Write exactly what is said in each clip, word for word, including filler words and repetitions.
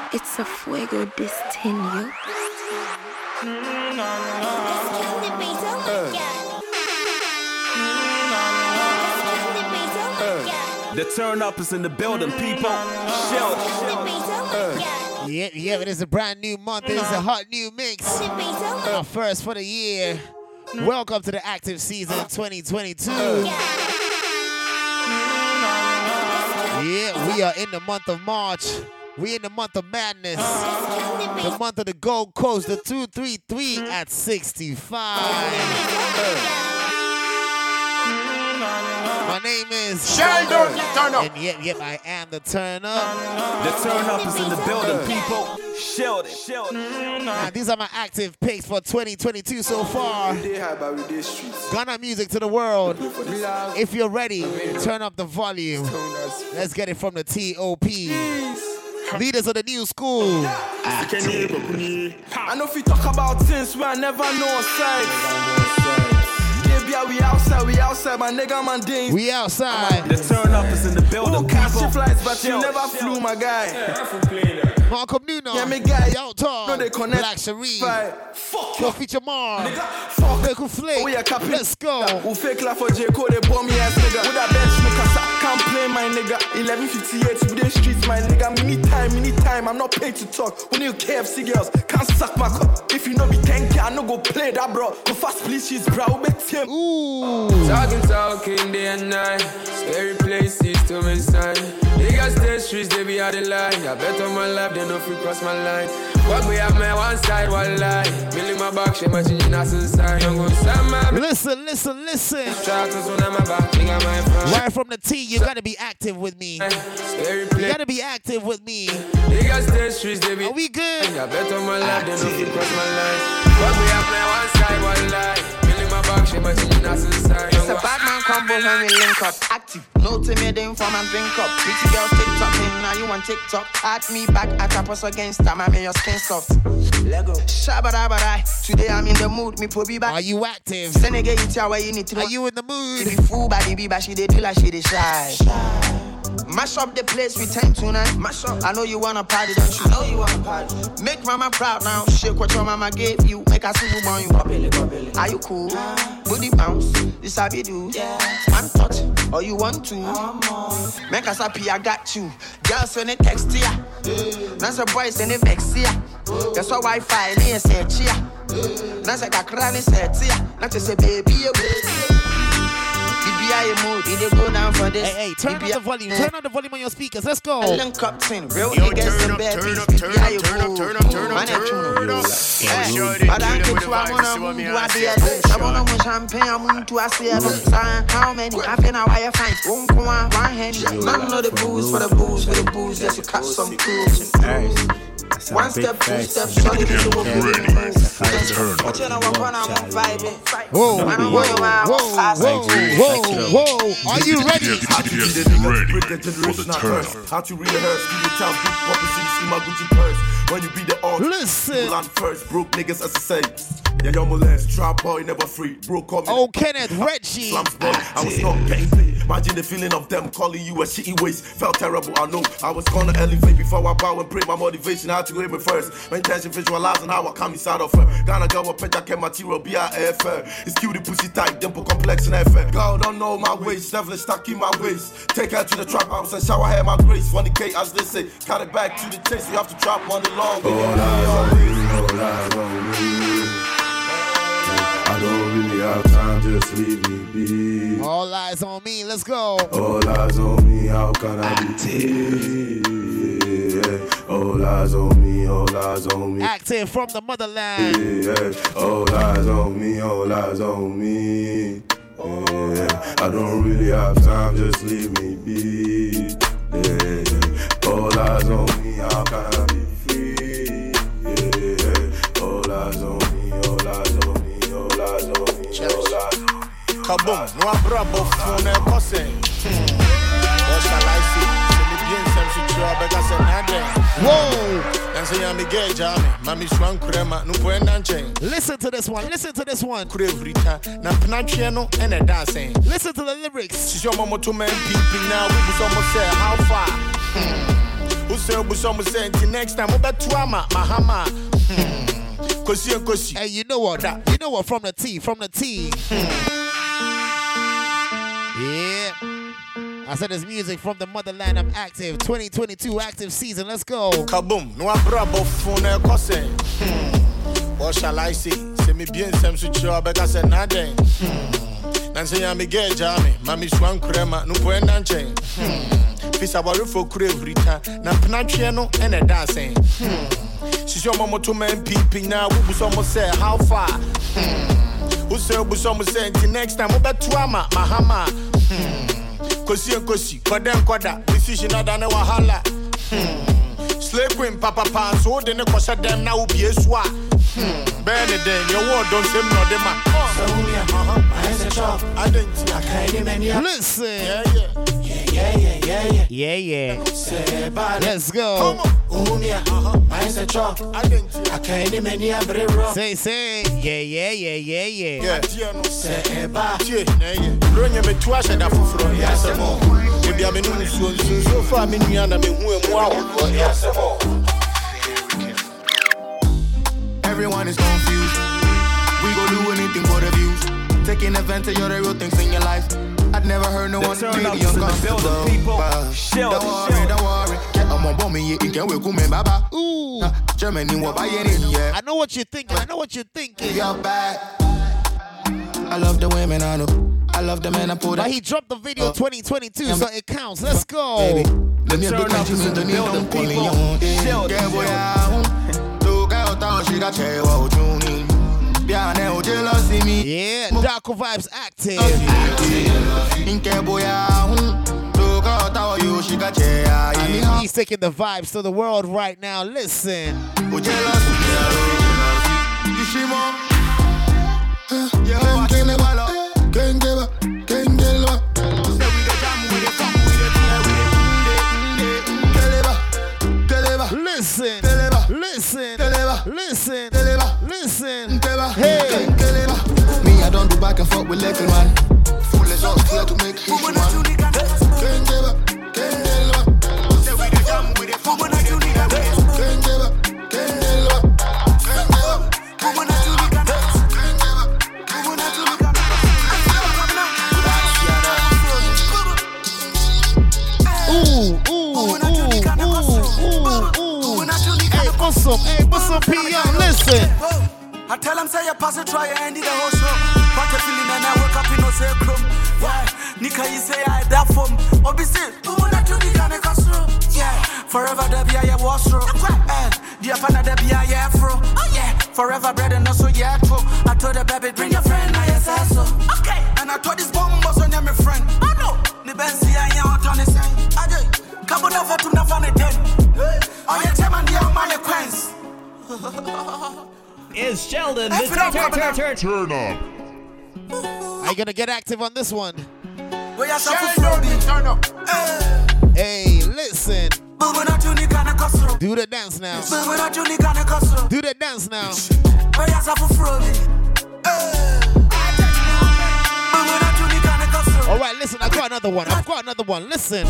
It's a fuego distinyo. The turn up is in the building, people. Shout. Uh, yeah, yeah, it is a brand new month. It is a hot new mix. Our first for the year. Welcome to the active season twenty twenty-two. Yeah, we are in the month of March. We in the month of madness. The month of the Gold Coast, the two three three at sixty-five. My name is Sheldon. Turn up. And yet, yet I am the turn up. The turn up is in the building, people. Sheldon. Sheldon. Now, these are my active picks for twenty twenty-two so far. Ghana music to the world. If you're ready, turn up the volume. Let's get it from the T O P. Leaders of the new school. I know if you talk about things where I never know sight. Yeah, we outside, we outside, my nigga, man, ding. We outside. The turn up is in the building. Who catch your flights, but you never flew, my guy. Malcolm Nuno. Yeah, me guy. Yo, Tom. No, they connect. Black Sharif. Fuck Yo, feature Mar. Fuck. Michael Flake. Oh, yeah, Capri. Let's go. Who fake laugh for J. Cole, they bomb me ass nigga. With that bench, me cause I can't play, my nigga. eleven fifty-eight, with the streets, my nigga. Mini time, mini time, I'm not paid to talk. When you K F C girls, can't suck my cup. If you know be ten K, I no go play that, bro. Go fast, please, she's bro. Bet him. Ooh. Talking, talking day and night. Scary places to my side. Niggas stay streets, they be out the line. I bet on my life, they know if you cross my line. What we have my one side, one line. Milling my back, she my chin, that's inside. Listen, listen, listen. Right from the T, you gotta be active with me. You gotta be active with me. Niggas stay streets, they be. Are we good? I bet on my life, they know if you cross my line. What we have my one side, one line. It's a bad man combo when we link up. Active, no to me, the informant drink up. Pretty girls TikTok, now you want TikTok. At me back, at a us against time, I mean your skin soft. Lego, shabba-dabba-die. Today I'm in the mood, me put me back. Are you active? Senegate it where you need to know. Are you in the mood? Be fool by the but she did do like she did shy. Mash up the place with ten tonight. Mash up. I know you wanna party, don't you? I know you wanna party. Make mama proud now. Shake what your mama gave you. Make her see who born you. Are you cool? Booty bounce. This I be do. Yeah. I'm touch. Or you want to? Make us happy. I got you. Girls when they text ya. That's a boys when they vex ya. That's why Wi-Fi near say chia. That's like a cranny set ya. Not to say baby. Mood, they go down for this. Hey, hey, turn up the volume. Turn up the volume on your speakers. Let's go. Link up tin, real niggas and bad beats. Turn up, turn up, turn up, turn up, turn up. But I get to a money, do I be a day? I want to champagne, I'm going to a sea. How many? I feel now I find one come on, one hand. None of the booze for the booze, for the booze, just to cut some tools. One step, two steps, solid into a good move. But you know what, I'm vibing. Whoa, whoa, whoa, whoa, whoa, whoa. Are you ready? How to read for the turn. How to rehearse, do your town, big publicity, see my Gucci purse. When you be the all, listen. Land first, broke niggas as I say. Yeah, yo, molest, trap boy, never free. Broke call me. Oh, Kenneth Reggie. Slums boy, I was not getting paid. Imagine the feeling of them calling you a shitty waste. Felt terrible, I know. I was gonna elevate before I bow and pray. My motivation had to go me first. My intention visualizing how I come inside of her. Gonna go a pet, I can material, be a F R. It's cute, the pussy tight, dimple complex and F R. God don't know my waist, never stuck in my waist. Take her to the trap house and shower hair my grace. Funny K, as they say, cut it back to the chase. You have to trap money long. All eyes on me, all eyes on me. I don't really have time, just leave me be. All eyes on me, let's go. All eyes on me, how can I be? Yeah. All eyes on me, all eyes on me. Active from the motherland. Yeah. All eyes on me, all eyes on me. Yeah. I don't really have time, just leave me be. Yeah. All eyes on me, how can I be free? Yeah. All eyes on me, all eyes on me, all eyes on me, all eyes on me. Kaboom, no brabo phone e kose. What shall I say? Se me bien sem si chua bega se nade. Whoa! And say I'm gay jam. Mami swan krema no po enanchen. Listen to this one. Listen to this one. Kure vrita na pnatche no and a dancing. Listen to the lyrics. She's your mama to men peeping now. We was almost say how far. Who's say we some say next time we better ama mahama. Kosi and kosi. Hey, you know what? You know what? From the T, from the T. Yeah. I said there's music from the motherland. I'm active. twenty twenty-two active season. Let's go. Kaboom. No abrabo phone e kose. What shall I say? Say me bien sem su chwa beka se nade. Nanse ya me ge jami. Mami swan krema no po enanchen. Fisa bari fo kure brita. Na pnatwe no ene dancing. She's your mama to man peeping now. We was almost say how far? Who say we almost say next time we better ama mahama. Kosi and kosi, kodem koda. Decision na dane wahala. Slave queen papa pan so de ne kosa dem na ubi eswa. Beneden your word don't say no dem ma. Listen. Yeah yeah. Yeah, yeah, yeah, yeah. Yeah, yeah. Let's go. Say, say. Yeah, yeah, yeah, yeah, yeah. Yeah. Bring me to us and I for yes, maybe I'm in so far. I'm in everyone is confused. We go do anything for the views. Taking advantage of the real things in your life. I'd never heard no one really uncomfortable. Don't worry, don't worry. I'm on bomb me, you can wake me, baba. Ooh. Germany, what by any yeah. I know what you're thinking. I know what you're thinking. You're back. I love the women I know. I love the men I put. But he dropped the video twenty twenty-two, so it counts. Let's go. Baby, let me have the countries in the building, people. Yeah, boy, look out, she got you out, tuning. Yeah, Darko Vibes active. He's taking the vibes to the world right now. Listen. Listen, listen, listen, listen. Hey, me, I don't do back and forth with little man. Full is up here to make hit man. Ooh, ooh, ooh, ooh, ooh. Hey, Muslim, hey, Muslim P M, listen. I tell him say you pass it, try and end the whole show. But the feeling and I wake up in no say crumb. Yeah, Nika you say I that from. Obviously, who wanna do the kind of castle? Yeah, forever there be a wash through. Eh, the apana there be a afro. Oh yeah, forever bread and also yeah true. I told the baby bring your friend, I say so. Okay, and I told this bomb was on my friend. I know, the Benzi I ain't out on the same. I do. Come on over to Navana dead. Oh yeah, tell man the man acquaintance. Is Sheldon the turn, turn, turn, turn, turn up? Are you gonna get active on this one? Sheldon, turn up. Hey, listen. Do the dance now. Do the dance now. All right, listen. I got another one. I've got another one. Listen.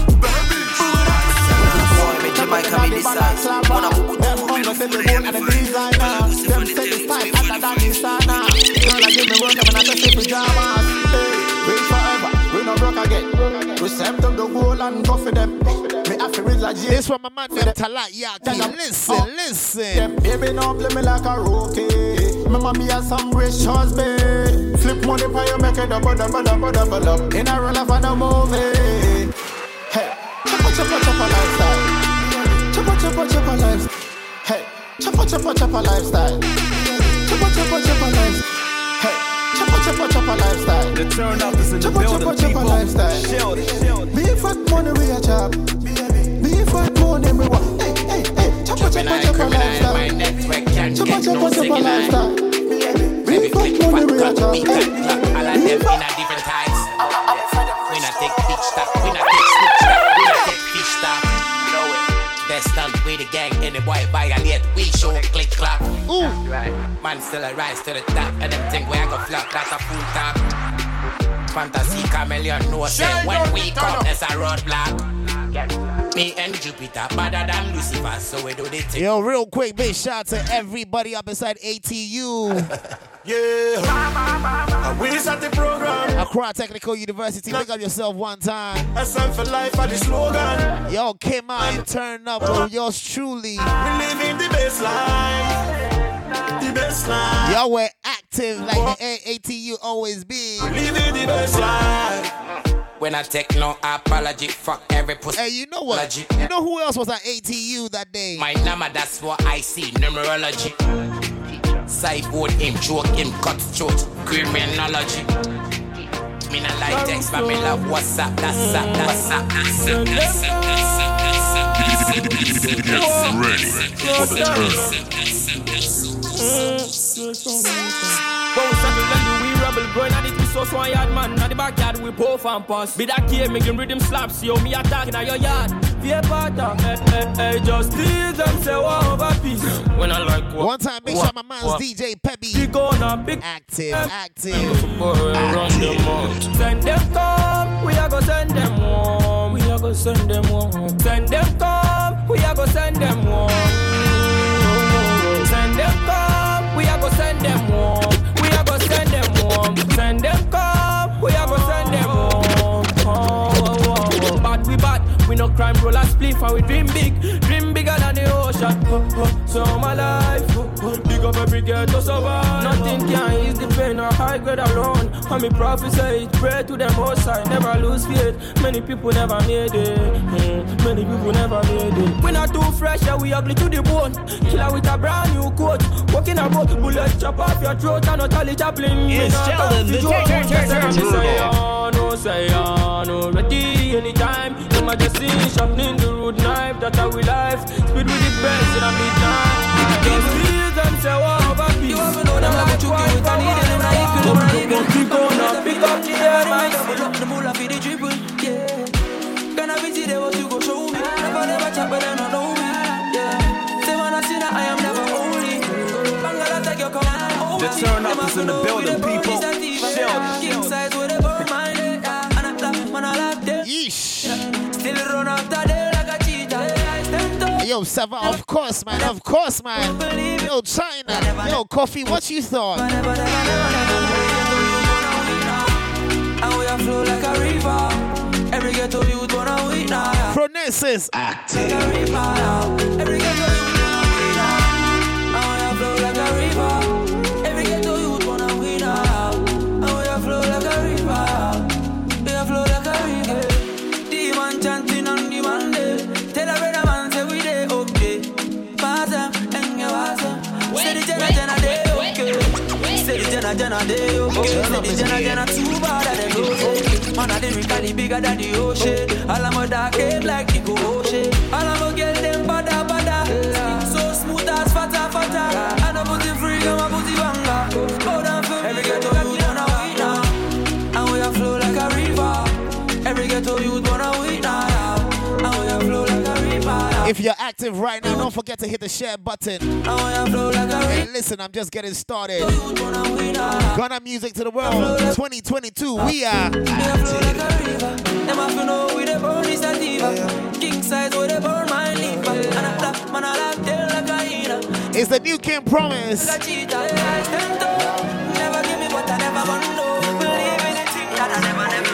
This from my man named Talat Yaki. Listen, listen. Baby, no play me like a rookie. Remember me as some rich husband. Flip money for you, make it double, double, double, double up. In a roll of a movie. Hey, choppa, choppa, choppa lifestyle. Choppa, choppa, choppa lifestyle. Hey, choppa, choppa, choppa lifestyle. Choppa, choppa, choppa lifestyle. Hey, choppa, choppa, choppa lifestyle. The turn up is in the building, people. Lifestyle. Be fat money we a chop. Be fat money we want. Hey, hey, hey. Choppa, choppa, choppa lifestyle. Choppa, choppa, choppa lifestyle. Be fat money we a chop. Hey, all of them in a different types. We not take big stuff. We not take slick stuff. We not take fish stuff. Best done with the gang. Any boy violate, we show click clap. Ooh. Right. Man still a rise to the top. And them think we a go flop. That's a full top. Fantasy chameleon no say when we come there's a roadblock. Me and Jupiter, better than Lucifer, so we do the thing. Yo, real quick, big shout to everybody up inside A T U. Yeah, we at the program. Accra Technical University, pick up yourself one time. S M for life are the slogan. Yo, came out and turned up with yours truly. We live in the baseline. The baseline. Y'all were active like the A T U always be. We live in the baseline. When I take no apology, fuck every pussy. Hey, you know what? You know who else was at A T U that day? My number, that's what I see. Numerology. Sideboard him, joke him, cut throat. Criminology. Me not like text, but me love WhatsApp. That's up, that's up, that's up, that's up, that's up, that's up. Ready for the turn. Both seven and we rebel growing and it we so so yard man. Now the backyard we puff and pass. Be that key making rhythm slaps. Yo, me attacking at your yard. Be a partner. Hey, hey, hey, just tease them say what over peace. When I like what. One time, big shot my man's D J Peppy. Big on a big active, active. Send them come, we are go send them home. We are go send them home. Send them come, we are go send them home. Send them come, we are go send them home. Send them home, send them come, we are gonna send them home. Oh, oh, oh, oh. Bad we bad, we no crime roller spliff and we dream big, dream bigger than the ocean. Oh, oh. So my life, oh, oh. Big up every girl to survive. Nothing can ease the pain or high grade alone. And me prophesy, pray to them outside, never lose faith. Many people never made it, mm. Many people never made it. We not too fresh, yeah, we ugly to the bone. Killer with a brand new coat, walking about bullet chop off your throat and not tell it chaplain. It's Sheldon, the turn no say on, no ready anytime. In my destiny, sharpening the road knife. That I will life, speed with the best in a midnight. Just feel them say what over peace. You ever know them like you give it and need them like you know right. Pick up, pick up the air, man. Double up the moolah for the dribble, yeah. Gonna visit them what you go show me. Never never chat but they don't know me, yeah. Say when I see that I am never only. Bangala take your command. The turn up is in the building, people. King size with a burn mind, and I black man I like them. Yeesh. Still run after them like a cheetah. Yo, Sava, of course, man, of course, man. Yo, China, yo, Coffee, what you thought? And we are flow like a river. Every ghetto youth wanna win now. Pronesis active. Every ghetto youth wanna win now. And we are flow like a river. Every ghetto youth wanna win now. And we are flow like a river. We are flow like a river. Demon chanting on the Monday. Tell a brother man say we dey okay. Pass them and you pass them. Say the Jenna Jenna dey okay. Say the Jenna Jenna dey okay. Say the Jenna Jenna too bad at them okay. Man, I didn't really bigger than the ocean. All I'm a dark game like the ocean. All I'm a get them bada bada. So smooth as fata fata. I know put it free, I'm a put it banga. Go down for every ghetto youth wanna win now. And we are flow like a river. Every ghetto youth wanna win now. And we are flow like a river. If you're active right now, don't forget to hit the share button. And we are flow like a river. Hey, listen, I'm just getting started. Ghana Music to the World twenty twenty-two. We are active. Them have to know we the burn is a diva. King size with the burn my leaf. And a black man I like them like a hyena. It's the new King Promise. Like a cheetah, I stand up. Never give me what I never want to know. Believe in the thing that I never, never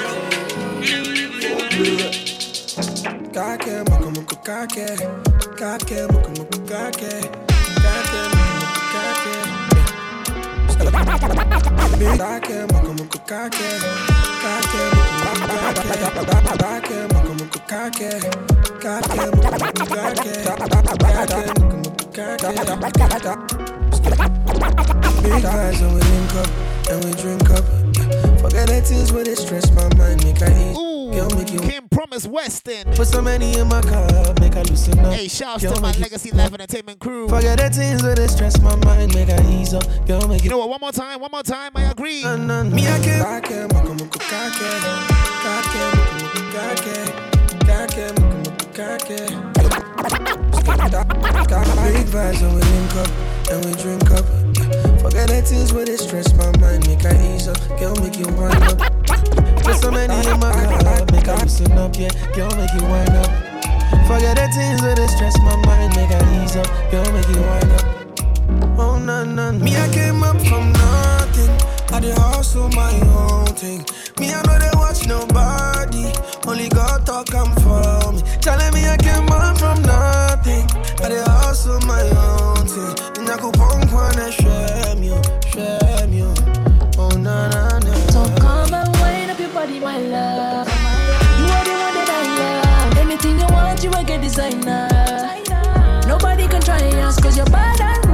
know. Kake, muku muku kake. Kake, muku muku kake. Kake, muku muku kake. Kake, muku muku kake. Kake, muku muku kake. Kake, muku muku kake. Kake, muku muku kake. Big guys and we link up and we drink up. Forget the things where they stress my mind, make I eat. Girl, make you King Promise Weston. Put so many in my cup, make I loosen up. Hey, shouts to my Legacy Live Entertainment crew. Forget the things where they stress my mind, make I ease up. Girl, make you know what? One more time, one more time. I agree. No, no, no. Me I can't. Kake, muku muku kake. Kake, muku muku kake. Kake, muku muku kake. Big vibes and we link up and we drink up. Forget the things where they stress my mind, make I ease up. Girl, make you wind up. Put so many in my cup, make I loosen up, yeah. Girl, make you wind up. Forget the things where they stress my mind, make I ease up, girl, make it wind up. Oh, no, no, no. Me, I came up from nothing. I did hustle my own thing. Me, I know they watch nobody. Only God talk come for me. Telling me I came up from nothing. I did hustle my own thing. And I could punk one and shame you, shame you. Oh, no, no, no. So come and wind up your body, my love. You are the one that I love. Anything you want, you will get designer. Nobody can try us, cause you're bad and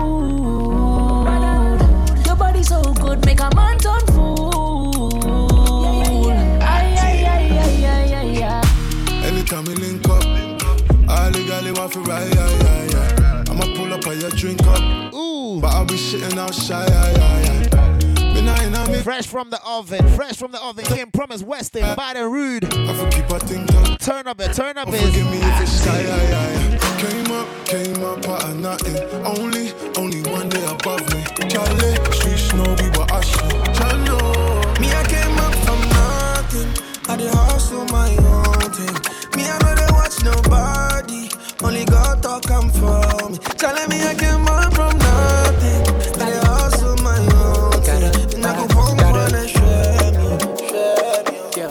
rude. Your body so good, make a man turn fool. Ay, ay, ay, ay, ay, ay, ay. Anytime we link up, I legally want to ride, yeah, yeah, yeah. I'ma pull up on your drink up. Ooh. But I'll be shitting out shy, yeah, yeah, yeah. Fresh from the oven, fresh from the oven. Kim Promise Weston, bad and rude. I forgive my thinking. Turn up it, turn up it. Forgive me if it's shy, yeah, yeah, yeah. Came up, came up out of nothing. Only, only one day above me. Charlie, streets know we were ashy. Charlie, me I came up from nothing. I did hustle my own thing. Me I know they watch nobody. Only God talk come for me. Telling me I came up from nothing. I did hustle my own thing. And I go home and share me, share me. Yeah.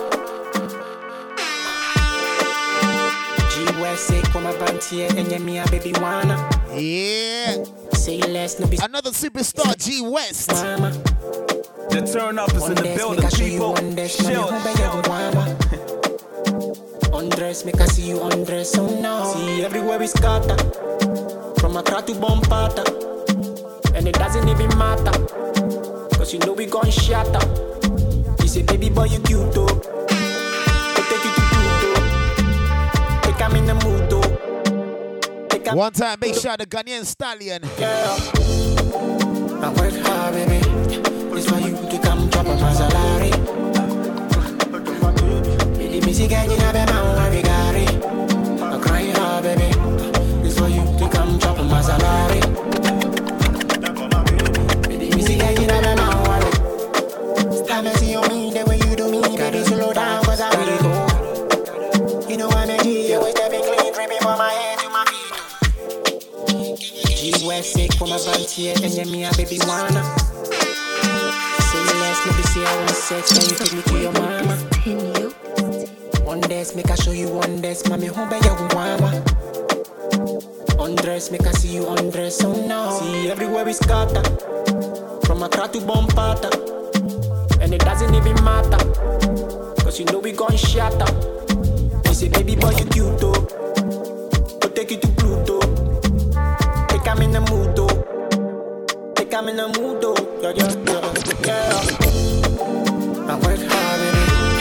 G-West say come up and here and me a baby wanna. Yeah. Say less no be. Another superstar, G West. The turn up is in the building, people. Chill. Undress, make I see you undress, oh no. See everywhere we scatter. From Accra to Bompata. And it doesn't even matter. Cause you know we gon' shatter. You say baby boy you cute though. We'll take you to Pluto. Take I'm in the mood though. One time, big shout to Ghanaian Stallion. Yeah. I work hard, baby. It's for you to come drop on my salary. The music and you know that I'm very gary. I'm crying hard, baby. It's for you to come drop on my salary. The music and you know that I'm worried. Stop and see on me the way you do me. Baby, slow down, cause I really go. You know I'm a G, always stepping clean, dripping from my head to my feet. G-West sick for my band here, and then me a baby wanna. Say less, let me see how I'm sex, then you take me to your mama. One dance, make I show you one dance, mommy, who be your mama? Undress, make I see you undress, oh no. See everywhere we scatter, from Accra to Bompata, and it doesn't even matter, cause you know we gon' shatter. You say baby boy you cute though, we'll take you to Pluto. Take I'm in the mood though, take I'm in the mood though, yeah, yeah, yeah, yeah. I work hard, baby.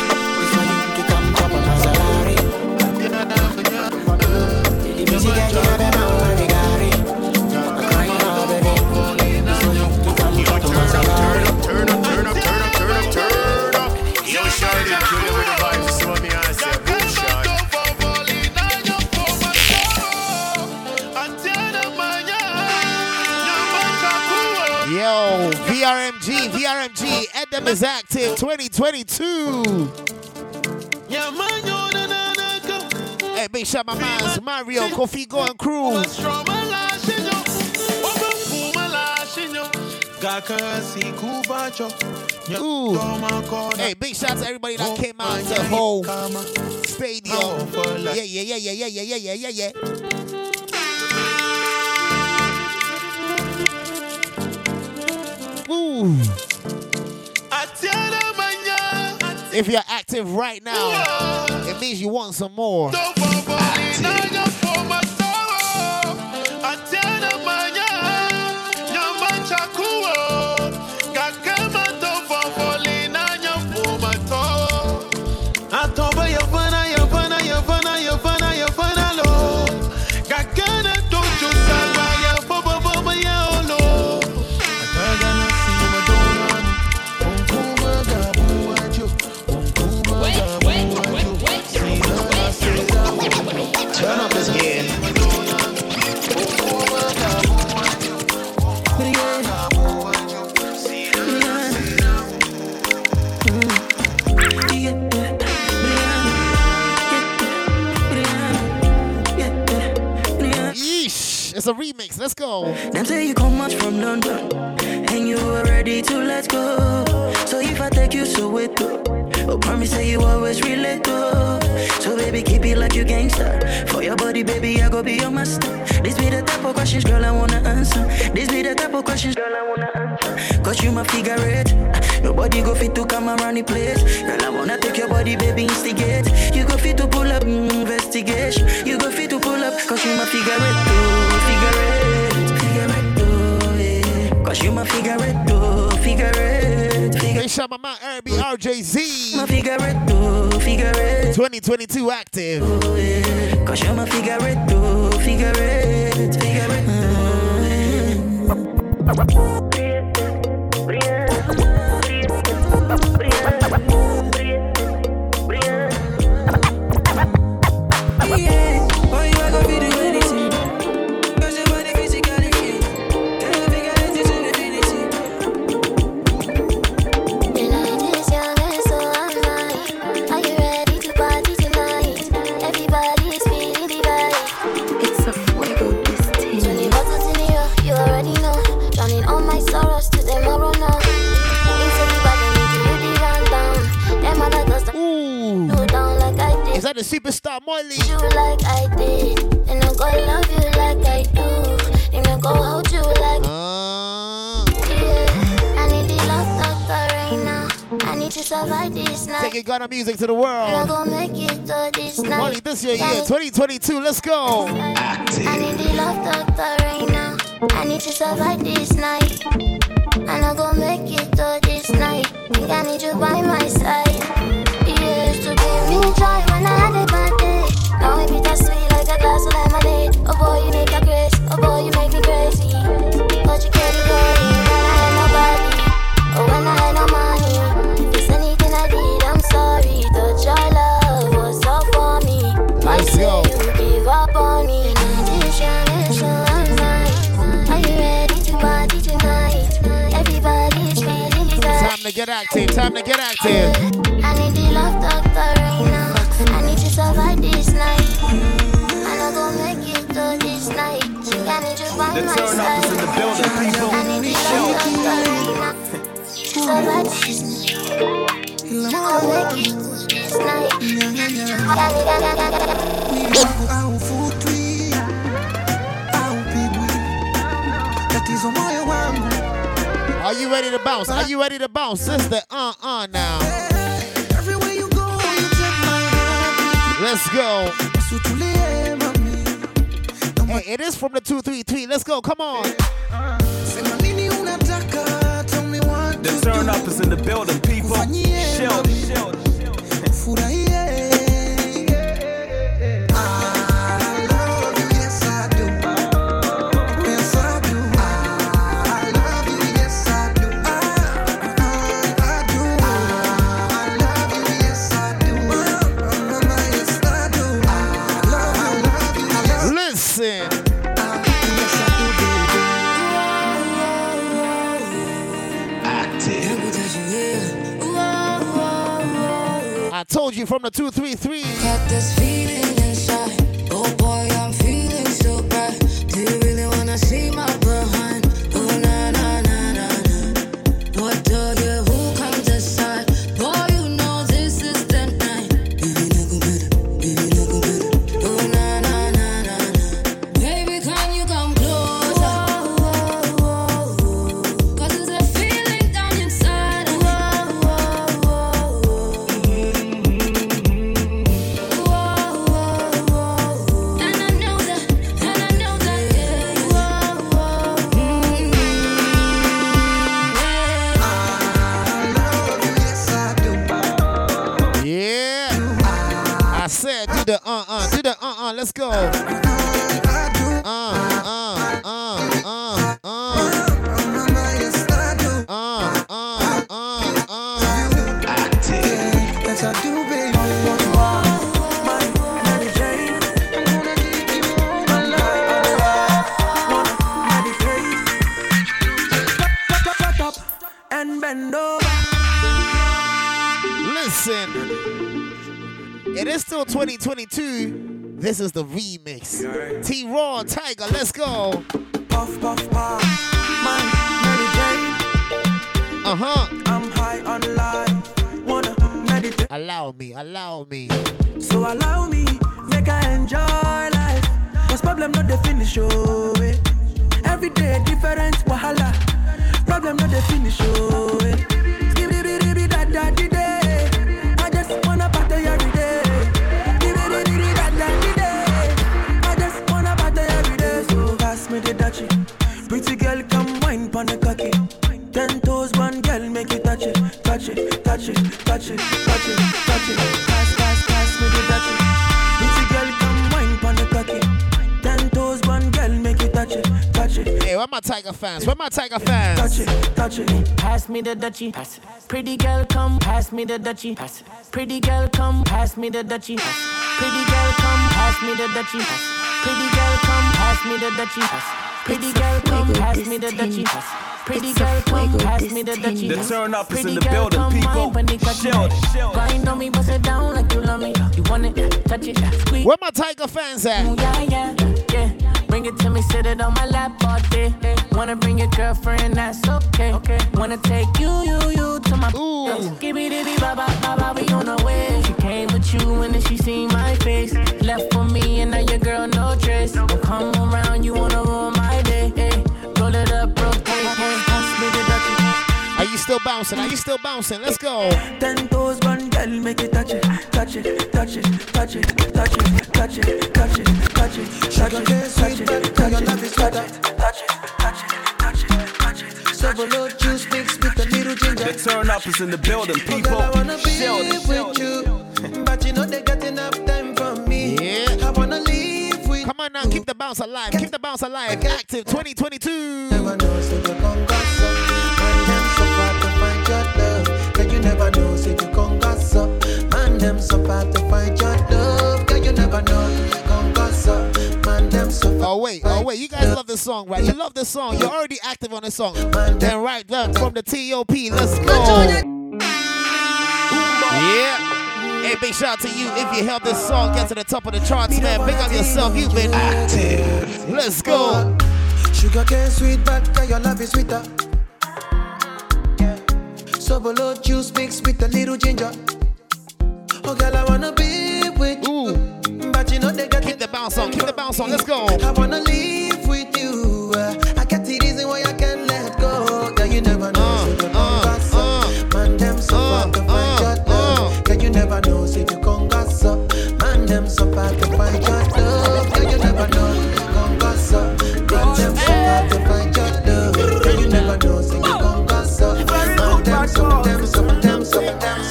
Yo, V R M G, V R M G, Edem is active twenty twenty-two. Hey, big shout my mans, Mario, Kofi Go and crew. Ooh. Hey, big shout to everybody that came out to the whole stadium. Yeah, yeah, yeah, yeah, yeah, yeah, yeah, yeah, yeah. Ooh. If you're active right now, it means you want some more. Turn up It's a remix. Let's go. Them say you come much from London, and you were ready to let go. So if I take you so it go, oh, promise say you always relate go. So baby, keep it like you gangster. For your body, baby, I go be your master. This be the type of questions, girl, I wanna answer. This be the type of questions, girl, I wanna answer. Cause you my figure eight. Nobody go fit to come around the place. Girl, I wanna take your body, baby, instigate. You go fit to pull up, mm, investigation. You go fit to pull up, cause you my figure eight, oh, figure eight, figure eight, oh, yeah. Cause you my figure eight, oh, figure eight, figure eight. Shout my man R B R J Z. My figure eight, oh, figure eight. twenty twenty-two active. Oh, yeah. Cause you my figure eight, oh, figure eight, figure eight, oh, yeah. Is that the superstar Molly? You like I did, and I'm gonna love you like I do, and I'm gonna hold you like. Uh. Yeah, I need the love doctor right now. I need to survive this night. Taking Ghana music to the world. I'm gonna make it to this night. Molly, this year, yeah, twenty twenty-two. Let's go. I need the love doctor right now. I need to survive this night, and I'm gonna make it to this night. I need you by my side. Used to give me joy when I had a bad day. Now it be that sweet like a glass of lemonade. Oh boy, you make a grace. Oh boy, you make me crazy. But you can't go in when I had nobody. Or when I had no money. If it's anything I did, I'm sorry. Thought your love was all for me. Let's go. You give up on me. So I'm fine. Are you ready to party tonight? Everybody's feeling the vibe. Time to get active. Time to get active. I need the love doctor right now. I need to survive this night. And I'm gonna make it to this night. I need you by my side. In the building, people. I need the love doctor right now. To survive this night. I'm gonna make it to this night. Au futwi, au pigwi, tatizo moyo wangu. Are you ready to bounce? Are you ready to bounce? This is the uh uh now. Everywhere you go, you take my hand. Let's go. Sutulie mami. Hey, it is from the two three three. Let's go. Come on. Sema nini unataka? Tell me what The to turn do. up is in the building, people. Shield it, shield it, shield it. Furahie. I love you, yes I do. Yes I do. I love you, yes I do. I, I do. I love you, yes I do. Mama, yes I do. I love you, love you, I love you. Listen. Yes I do, baby. I told you from the two three three. Got this feeling inside. Oh boy, I'm feeling so bright. Do you really wanna see my behind? Oh na na na na na. What do you? Who comes aside? Boy, you know this is the night. Baby, no go better. Baby, no go better. Oh na na na na na. Baby, can you come closer? Cause there's a feeling down inside of me. And I know that, and I know that, Yeah. I said do the uh uh. Do the uh uh. Let's go. Uh uh uh uh uh. Uh uh uh uh. Active. Yes I do, baby. and bend over. Listen, it is still twenty twenty-two. This is the remix. T-Raw, Tiger, let's go. Puff, puff, puff. Man, Mary Jane. Uh-huh. I'm high on life. Wanna meditate. Allow me, allow me. So allow me, make I enjoy life. Cause problem not the finish, oh, eh. Every day different wahala. Problem not the finish, oh, eh. I just wanna party every day. I just wanna party every day. So pass me the dutchie. Pretty girl, come wine pon the cocky. Ten toes, one girl, make it touch it, touch it, touch it, touch it, touch it, touch it. Pass, pass, pass me the dutchie. Pretty girl, come wine pon the cocky. Ten toes, one girl, make it touch it, touch it. Hey, where my Tiger fans? Where my Tiger fans? Touch it, touch it. Pass me the dutchie. Pass it. Pretty girl, come pass me the dutchie. Pass it. Pretty girl, come pass me the dutchie. Pass it. Pretty girl, come pass me the dutchie. Pass it. Pretty girl, come pass me the dutchie. Pass it. Pretty girl, come pass me the dutchie. Pass it. Pretty girl, come pass me the dutchie. The turn up is in the building, people. Shield it, shield it. Grind on me, bust it down like you love me. You want it, touch it, squeeze. Where my Tiger fans at? Oh, yeah, yeah, yeah. Bring it to me, sit it on my lap all day. Wanna bring your girlfriend, that's okay. Okay. Wanna take you, you, you to my ooh. Give me the ba ba ba ba, we on our way. She came with you and then she seen my face. Left for me and now your girl no trace. Don't come around, you wanna ruin my day. Hey. Roll it up, bro. Hey, hey. Pass me the dutchie. Are you still bouncing? Are you still bouncing? Let's go. Ten toes, one girl, make it touch it, touch it, touch it, touch it, touch it, touch it, touch it, touch it, touch it, touch it, touch it, touch it, touch it, touch it, touch it, touch it. Solo juice mix with a little ginger. The turn up is in the building, people. Girl, I wanna be Shield it, with you, but you know they got enough time from me. Yeah. I wanna leave with. Come on now, keep the bounce alive. Keep the bounce alive. Active twenty twenty-two. Never know, so you come gossip. Man, them so far to find your love. Can you never know, so you come gossip. Man, them so far to find your love. Can you never know, come gossip. Man, them so far. Oh wait, oh wait, you guys love this song, right? You love this song. You're already active on this song. Then right then from the T O P, let's go. Yeah. Hey, big shout out to you if you helped this song get to the top of the charts, man. Big on yourself, you've been active. Let's go. Sugar cane sweet, but girl, your love is sweeter. Solo juice mixed with a little ginger. Oh girl, I wanna be with you. But you know they got keep the bounce on, keep the bounce on, let's go. I wanna live with you. I got the reason why I can't let go. Girl, you never know, uh, so you uh, uh, uh, man, them so far to find your love. Girl, you never know, so you come gossip. Man, them so far to find your love. Girl, you never know, come gossip. Man, them so far to find your love. Girl, you never know, so you come gossip. Man, them so, them so, them so, them so.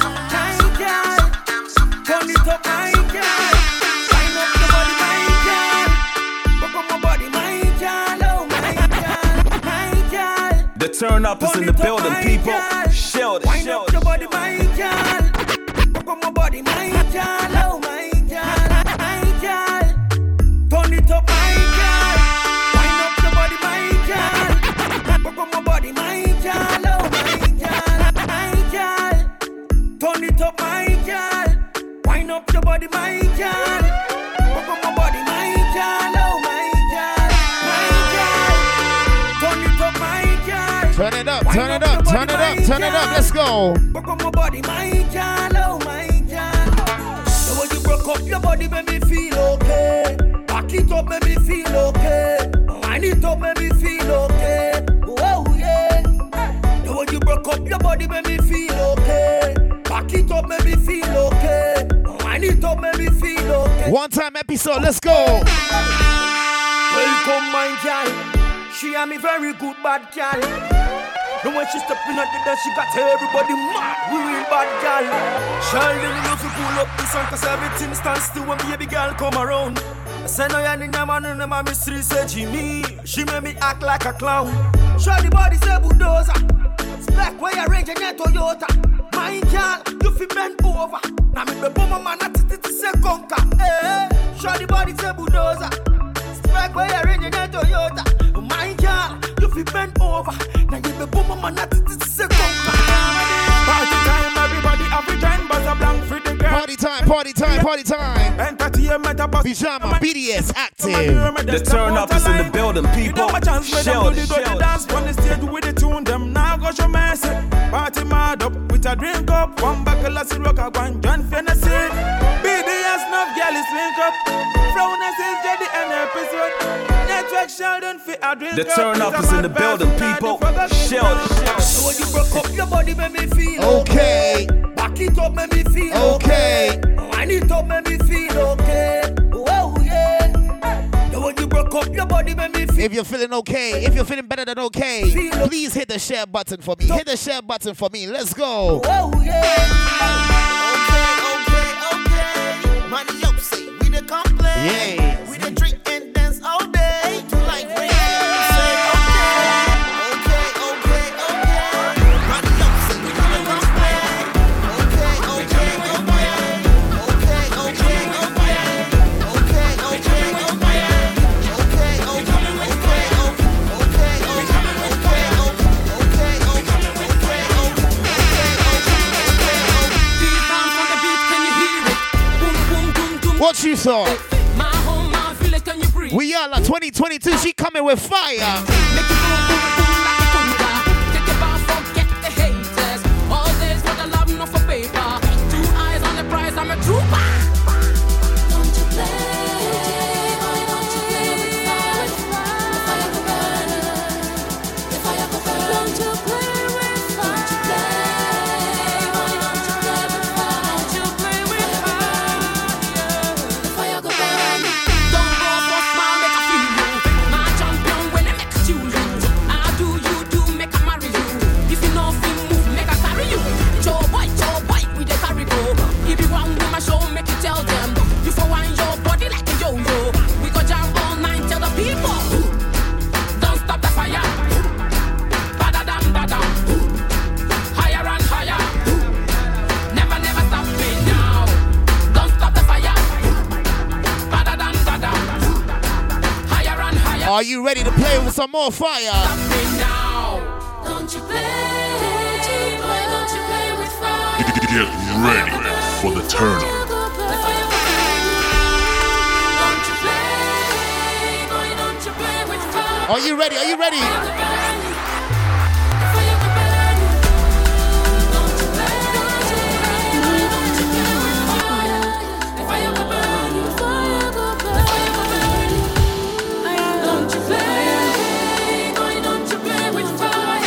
The turn up is in the building, people. Shield it, wind shield up it. your body, my girl. Fuck on my body, my girl. Oh, my girl, my girl. Turn it up, my girl. Wind up your body, my girl. Fuck on my body, my girl. Oh, my girl, my girl. Turn it up, my girl. Wind up your body, my girl. Fuck on my body, my girl. Oh, my girl, my girl. Turn it up, my girl. Turn it up, turn it up, turn it up, turn it up, let's go. Broke up my body, my girl, oh my girl. So when you broke up your body, make me feel okay. Back it up, make me feel okay. Wind it up, make me feel okay. Oh yeah. So when you broke up your body, make me feel okay. Back it up, make me feel okay. Wind it up, make me feel okay. One time episode, let's go. Welcome my girl. She and me very good bad girl. And when she step in at the dance, she got everybody mad. We real bad girl. Child, you know if you pull up this one, cause everything stands still when baby girl come around. I say no, you need no man, no man, mystery say Jimmy. She made me act like a clown. Show the body say bulldozer. Spec where you range in your Toyota. My girl, you feel bend over. Now me be bomb man, at it say conquer. Hey, show the body say bulldozer. Spec where you range in your Toyota. My girl, you feel bend over. Now you be boom, man, at it say conquer. Party time, everybody have a ten, but a blank for the girl. Party time, party time, party time. Entertain Pyjama, B D S, active. The turn up is in the building, people. Shell it, shell dance on the stage with the tune. Them now go show mercy. Party mad up with a drink up. One buckle of rock, one John Fennessy. B D S, no girl is link up. Frowness is the end episode. Network Sheldon fit a drink up. The turn up is in the building, people. Shell it. So when you broke up your body, make me feel okay. Back it up, make me feel okay. Wind it up, make me feel okay. Oh yeah. So when you broke up your body, make me feel. If you're feeling okay, if you're feeling better than okay, please hit the share button for me. Hit the share button for me. Let's go. Oh yeah. Okay, okay, okay. Money up, say we the complain. Yeah. We the drink and dance all day. To like rain. What you saw? We are like twenty twenty-two. She coming with fire. Make it boom, boom, boom like a conga. Take it back, forget the haters. All this for the love, not for paper. Two eyes on the prize, I'm a trooper. Don't you play, don't you play with fire. The fire go burn, the fire go burn. Don't you play with fire. Don't you play, boy, don't you play with fire. Don't you play with fire. The fire go burn. Don't go for smile, make I feel you. My champion when I make you you. I do you do make I marry you. If you know feel move, make I carry you. Joe boy, Joe boy, we the carry go. If you want with my show, make you tell them. You for wine your body like a yo-yo. We go jam all night, tell the people. Don't stop the fire. Ba-da-dam, da-dam. Higher and higher. Never, never stop me now. Don't stop the fire. Ba-da-dam, da-dam. Higher and higher. Are you ready to play with some more fire? Stop me now. Don't you play, boy, don't you play with fire. Get ready for the turn up. The fire go burn. Don't you play, boy, don't you play with fire. Are you ready? Are you ready? The fire go burn. Don't you play, don't you play, boy, don't you play with fire. The fire go burn. The fire go burn. The fire go burn. Don't you play, boy, don't you play with fire.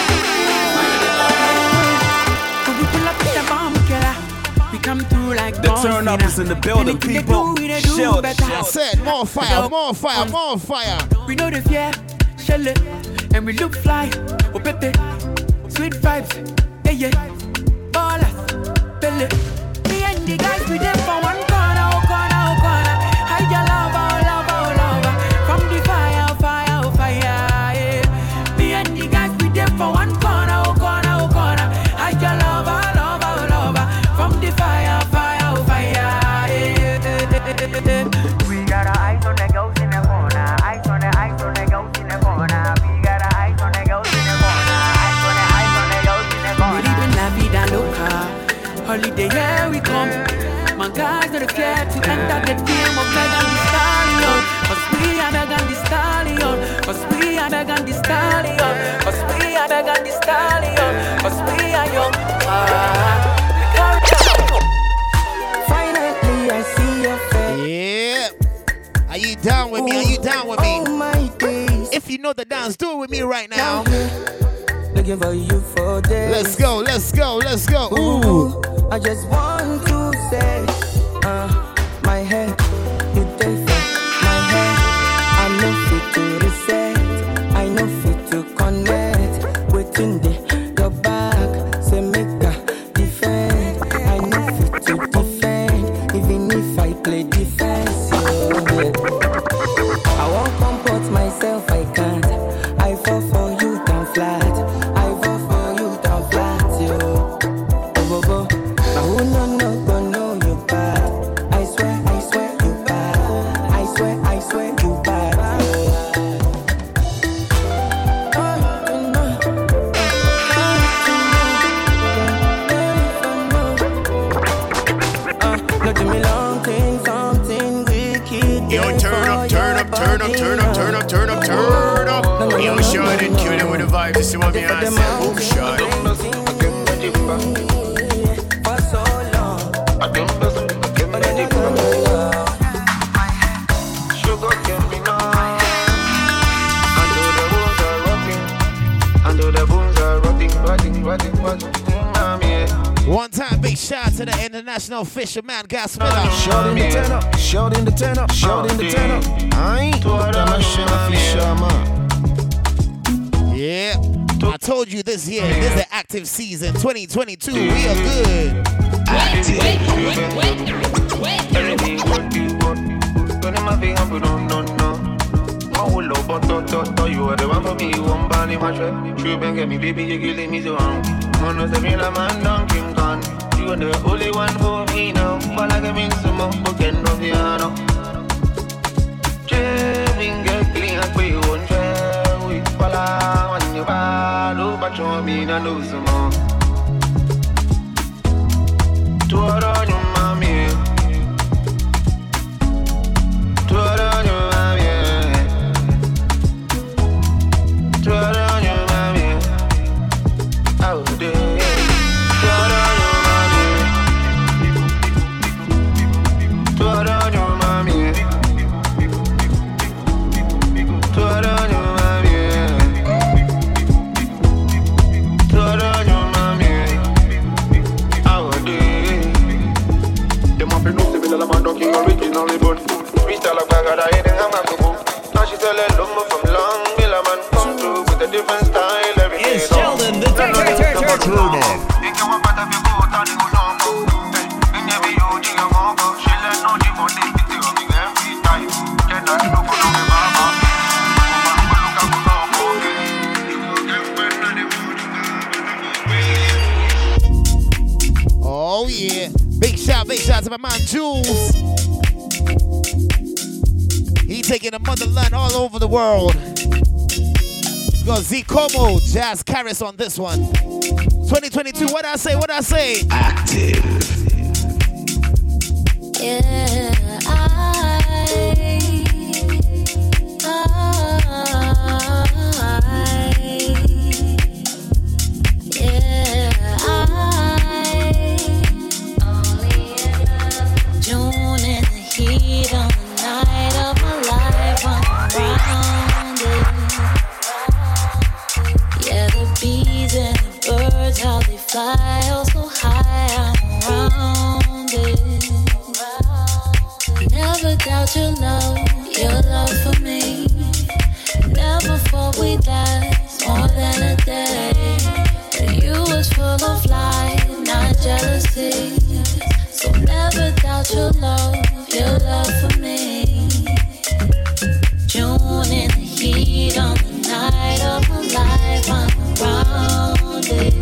When we pull up with the bomb killer, we come through like The turn up is in the building, people. Shell it. I said more fire, more fire, more fire. We know the fear, shell it, and we look fly. Oh baby, sweet vibes, yeah yeah. Ballers, belly. Me and the guys we there for one corner, oh corner, oh corner. Hide your love, oh love, oh love. From the fire, fire, oh fire, yeah. Me and the guys we there for one corner, oh corner, oh corner. Hide your love, oh love, oh love. From the fire, fire, oh fire, yeah. We got our eyes on the girls in the corner. Eyes on the eyes on the girls in the corner. We got our eyes on the girls in the corner. Eyes on the eyes on the girls in the corner. We live in la vida loca. Holiday, here we come. My guys don't care to enter the game of Megan Thee Stallion. Cause we are Megan Thee Stallion. Cause we are Megan Thee Stallion. Cause we are Megan Thee Stallion. Cause we are young. Ah. Finally, I see your face. Yeah. Are you down with me? Are you down with me? Oh my days. If you know the dance, do it with me right now. Looking for you for days. Let's go, let's go, let's go. Ooh. I just want to say, uh, my head, you take my head. I know fit to reset. I know fit to connect. Waiting the your back, say make a defend. I know fit to defend, even if I play defense. Yeah. I won't comport myself, I can't. I fall for you down flat. I fall for you down flat, yo. Oh, go, go. Now who no no go know you bad. I turn up, turn up, turn up, turn up, turn up, turn up, turn up. Yo, short and kill them with the vibes. You see what me I say? Oh, short. For so long. Sugar can be now. Until the bones are rotting. Until the bones are rotting, rotting, rotting, rotting. One time, big shout to the international fisherman, Gas Miller. Shout in the ten up, shout in the ten up, shout in the ten up. I ain't international fisherman. Yeah, I told you this year, this is the active season, twenty twenty-two. We are good. Active. Wait, wait, wait, wait, wait. You are the one for me, you won't ban in my trap. You been get me, baby, you killing me so wrong. Man, no, say, a man, don't King Khan. You are the only one for me now. But I can mean some more, but can't know the piano. Jamming, get clean, I pay you one fair. We fall out on your bad, oh, but you want me to lose some more. To our own, your mommy. To our own, your mommy. To our own, your mommy. Out there. To our own, your mommy. To our own, your mommy. To our own, your mommy. To our own, your mommy. Out there. Them up in the middle of my donkey, originally born. Freestyle like I got a head and I'm a cuckoo. Now she tell her love me from long, Miller man come through with a different style every day. It's Sheldon, the turn, turn, turn, turn, turn up. Think you want better if you go down the go down. Hey, in every you think you want go. She let no the money fit you on every time. Then I look on the mama. Oh yeah, big shout, big shout to my man Jules. He taking the motherland all over the world. Got Z Como, Jazz Caris on this one. twenty twenty-two, what I say, what I say? Active. Yeah, I, I, yeah, I, only in June in the heat on the night of my life, I'm around it. Yeah, the bees and the birds, how they fly, oh so high, I'm around it. Never doubt your love, your love for me. Never thought we'd last more than a day. But you was full of light, not jealousy. So never doubt your love, your love for me. June in the heat on the night of my life, I'm around it.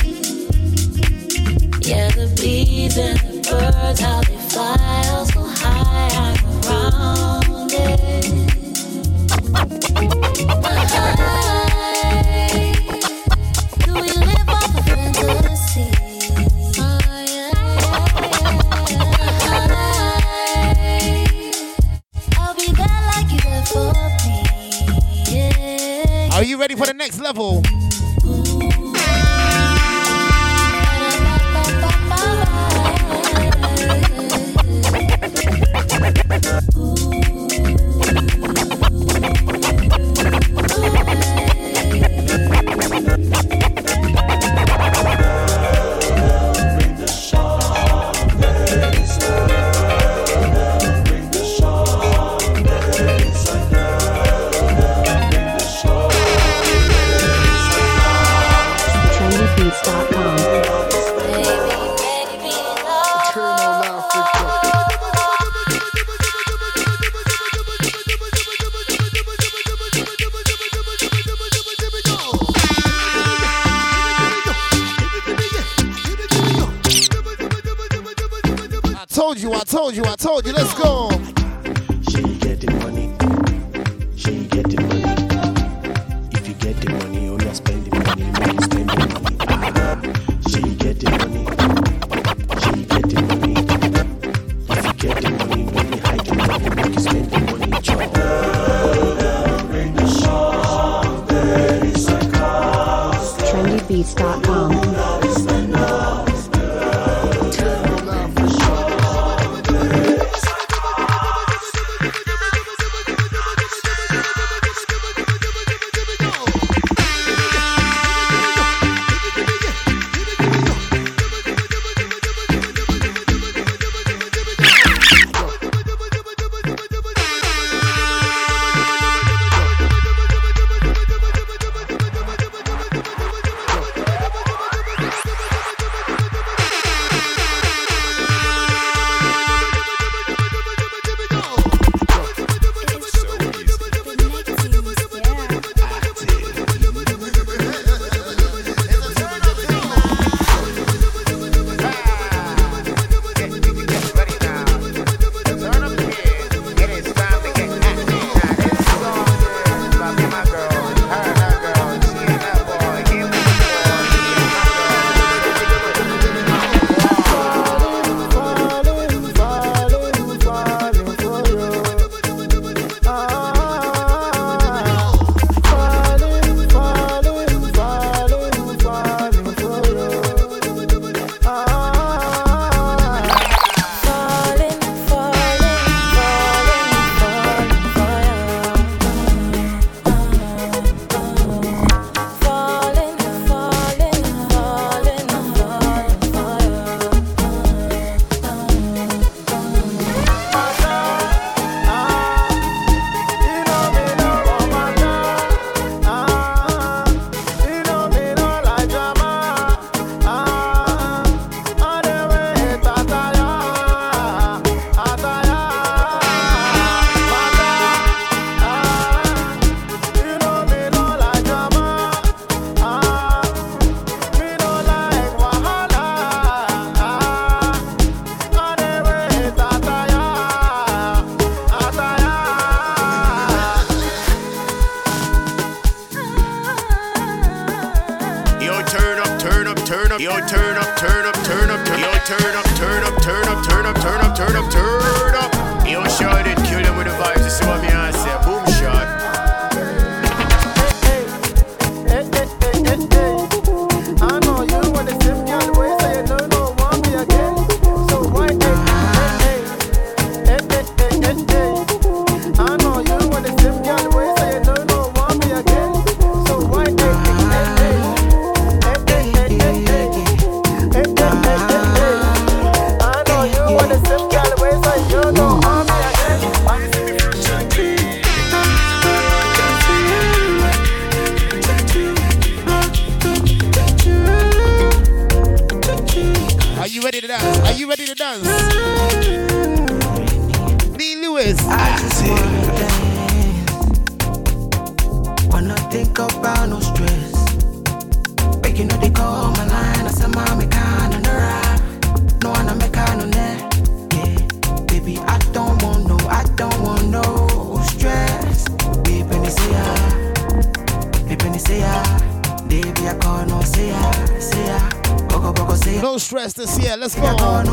Yeah, the bees and the birds, how they fly, oh so high, I'm around it. Do we live off of fantasy? Oh yeah, I'll be there like you there for me. Yeah. Are you ready for the next level? I told you, I told you, let's go. She get the money. She get the money. If you get the money, you not spend the money, you spend the money. Ah, she get the money. She get the money. If you get the money, when you hide the money, make you spend the money. turn up, turn up, turn up, turn up, turn up, turn up, turn up, turn up, turn up, turn up, turn up. Yo, shot it, kill them with the vibes. You see what me I say? Boom shot. I know you want to sip me on the way, so you know no want me again. So why hey, hey, hey, hey, hey, hey, hey. I know you want to sip me on the way, so you know no want me again. So why hey, hey, hey, hey, hey, hey, hey, hey, hey, hey, hey, hey. I know you want to sip me on the way, so you know no want me again. Are you ready to dance? Are you ready to dance? Lee Lewis. I just wanna dance. Wanna think about no stress. But you know they call my line. I said, mommy, kind of rap. No one make kind of net. Yeah, baby, I don't want no, I don't want no stress. Baby, they say ah, baby, they say ah, baby, I call no say ah, say ah. No stress this year, let's go. I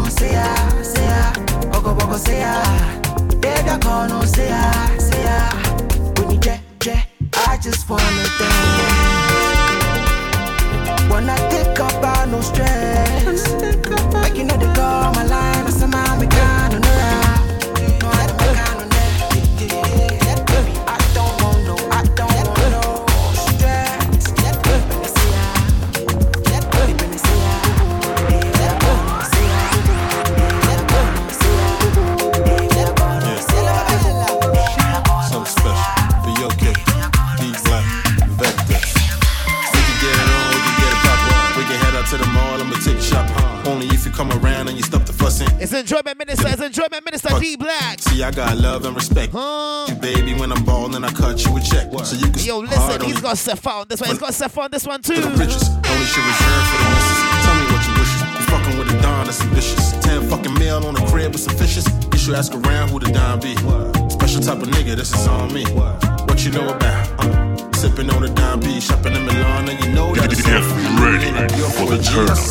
just wanna dance. Wanna think about no stress. Like you know they call my line. I say mommy kind of rap. No, I don't kind of net. I don't want no, I don't want no stress. Something special for your kid. D Black, Vector. We can get it on, we can get it poppin'. We can head out to the mall, I'ma take a shop. Only if you come around and you stop the fussing. It's Enjoyment Minister, it's Enjoyment Minister D Black. See, I got love and respect. Huh? You baby, when I'm ballin', I cut you a check. So you can Yo, listen, he's got Seth on this one. He's got Seth on this one too. The riches, only should reserve for the missus. Tell me what you wishes. You fucking with a Don, that's ambitious. Ten fucking mil on the crib with some fishes. You should ask around who the Don be. Special type of nigga, this is on me. What you know about? Uh, sipping on the Don B, shopping in Milan, and you know that it's Get ready for the turn up.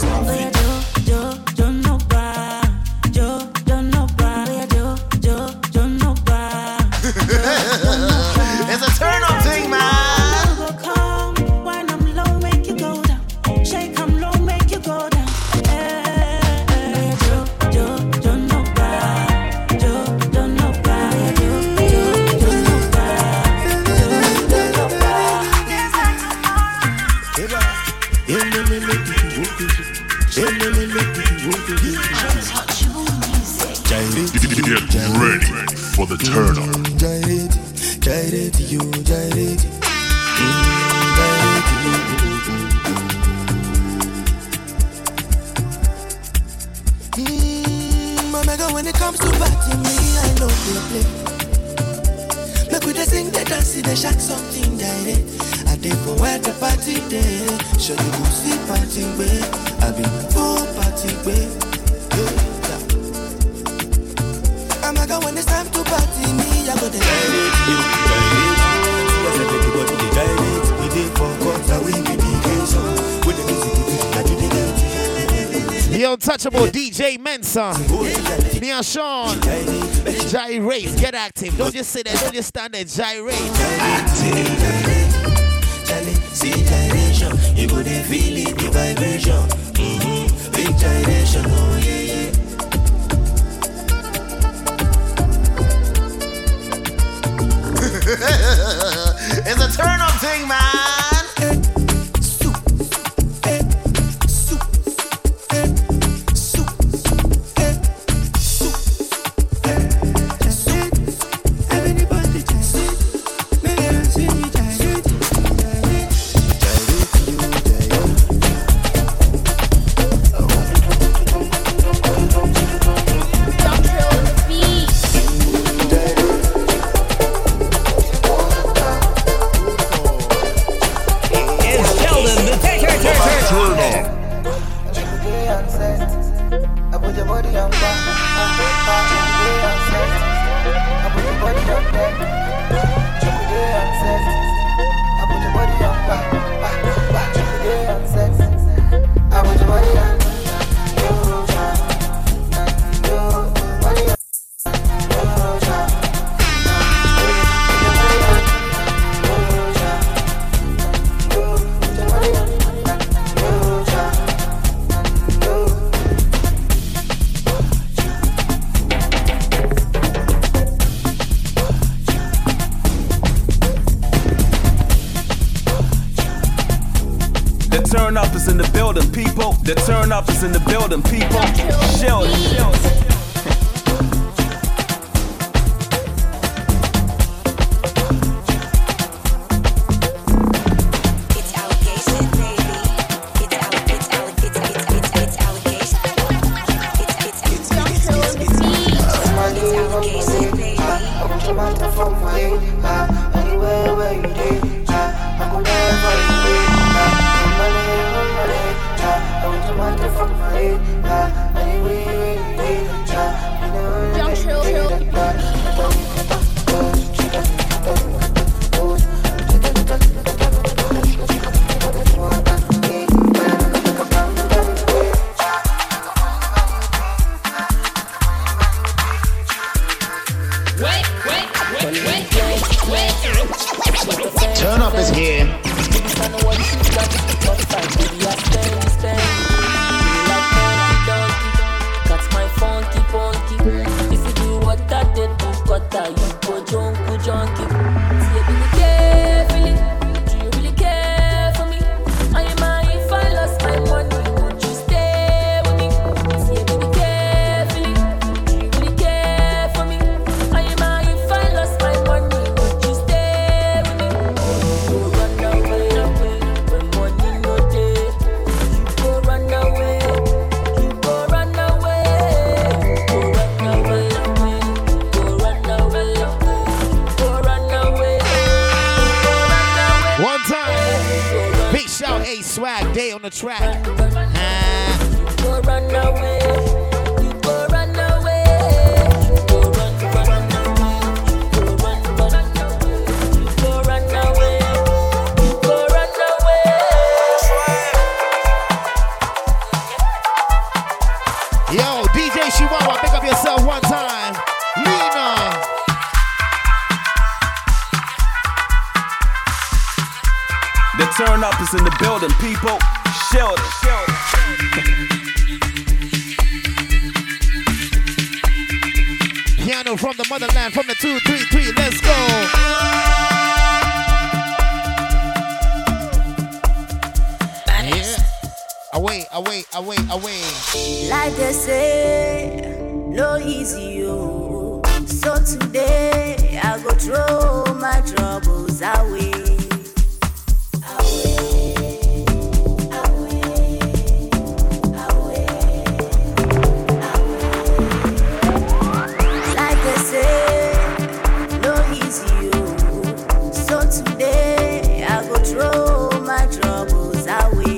It's a turn up thing, man. When I'm low, make you go down. Shake, I'm low, make you go down. Get ready for the turn up. Gyrate, gyrate you, gyrate. Gyrate you. Mm, Omega, when it comes to party, me, I know they play. Make we just sing, they dance, they shot something gyrate. I did for where the party day. Show you who see party way. I be full party way. Omega, when it's time to party, me, I go to gyrate you, gyrate. Everybody go to the gyrate. We did for God, we be the case. With the music, I do the dance. The untouchable D J Mensa, Nia Sean, gyrate, get active. Don't just sit there, don't just stand there, gyrate. Active, see gyration, you go to feel it, the vibration. Mm-hmm. Big gyration, oh yeah, yeah. It's a turn up thing, man. I put your body on turn up is in the building, people. The turn up is in the building, people. Shout it, shout it. Turn up is here. That's my funky funky. If you do what I did, got that you go junkie junkie. See you really carefully. Do you really care for me? I am I if I lost my money, would you stay with me? See you really carefully. Do you really care for me? I am I if I lost my money, would you stay with me? You run away, away when money no day. You go run away. You go run away. Go run away, away. Go run away, go run away. One time. Big shout, A Swag Day on the track. Ah. Go run away. You go run away. Go run, run away. Go run, run away. You go run away. You go run away. Yo, D J Chihuahua, pick up yourself one time. Lena. The turn up is in the building, people. Shout it, shout it. Piano from the motherland, from the two, three, three. Let's go. Yeah. Away, away, away, away. Like they say, no easy you. So today I go throw my troubles away. Like they say, no easy you. So today I go throw my troubles away.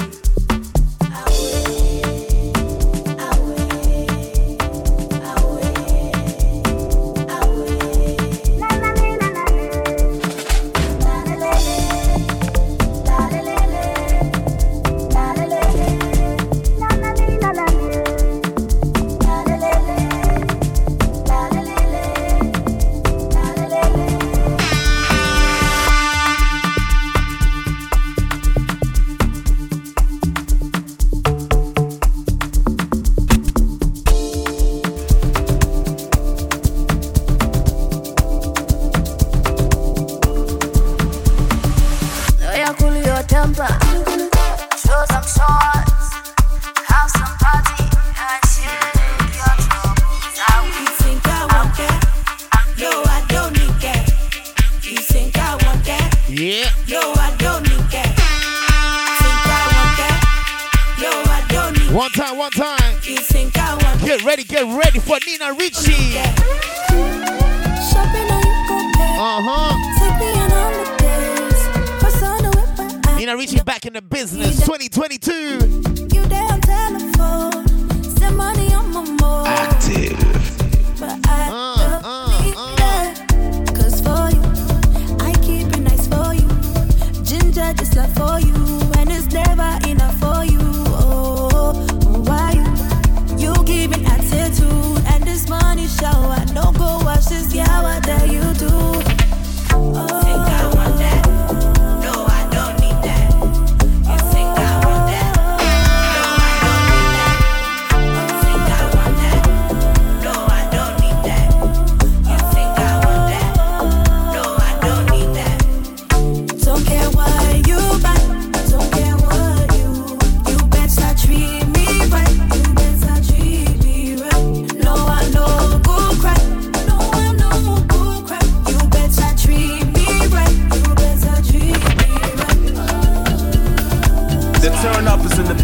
Lawyer, cool your temper. Show some shots. Have some party and shake your troubles out. You think I want that? No, I don't need that. You think I want that? Yeah. No, I don't need that. Think I want that? No, I don't need One time, one time. You think I want Get ready, get ready for Nina Ricci. Shopping on you go pay. Uh-huh. Take me on holidays. First on the whip, I Nina Ricci back in the business. twenty twenty-two. you there on telephone. Send money on my mobile. Active. But I Uh, uh, need uh. that. Cause for you, I keep it nice for you. Ginger just like for you. And it's never enough for you. Oh, why you? You giving attitude. And this money shower. Don't go wash this yeah, what dare you do? Oh, think I want that. No, I don't need that. You think I want that? No, I don't need that. You think I want that?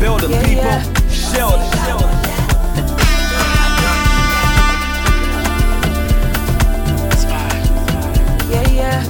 building, Yeah, people. yeah. Sheldon. Yeah, yeah.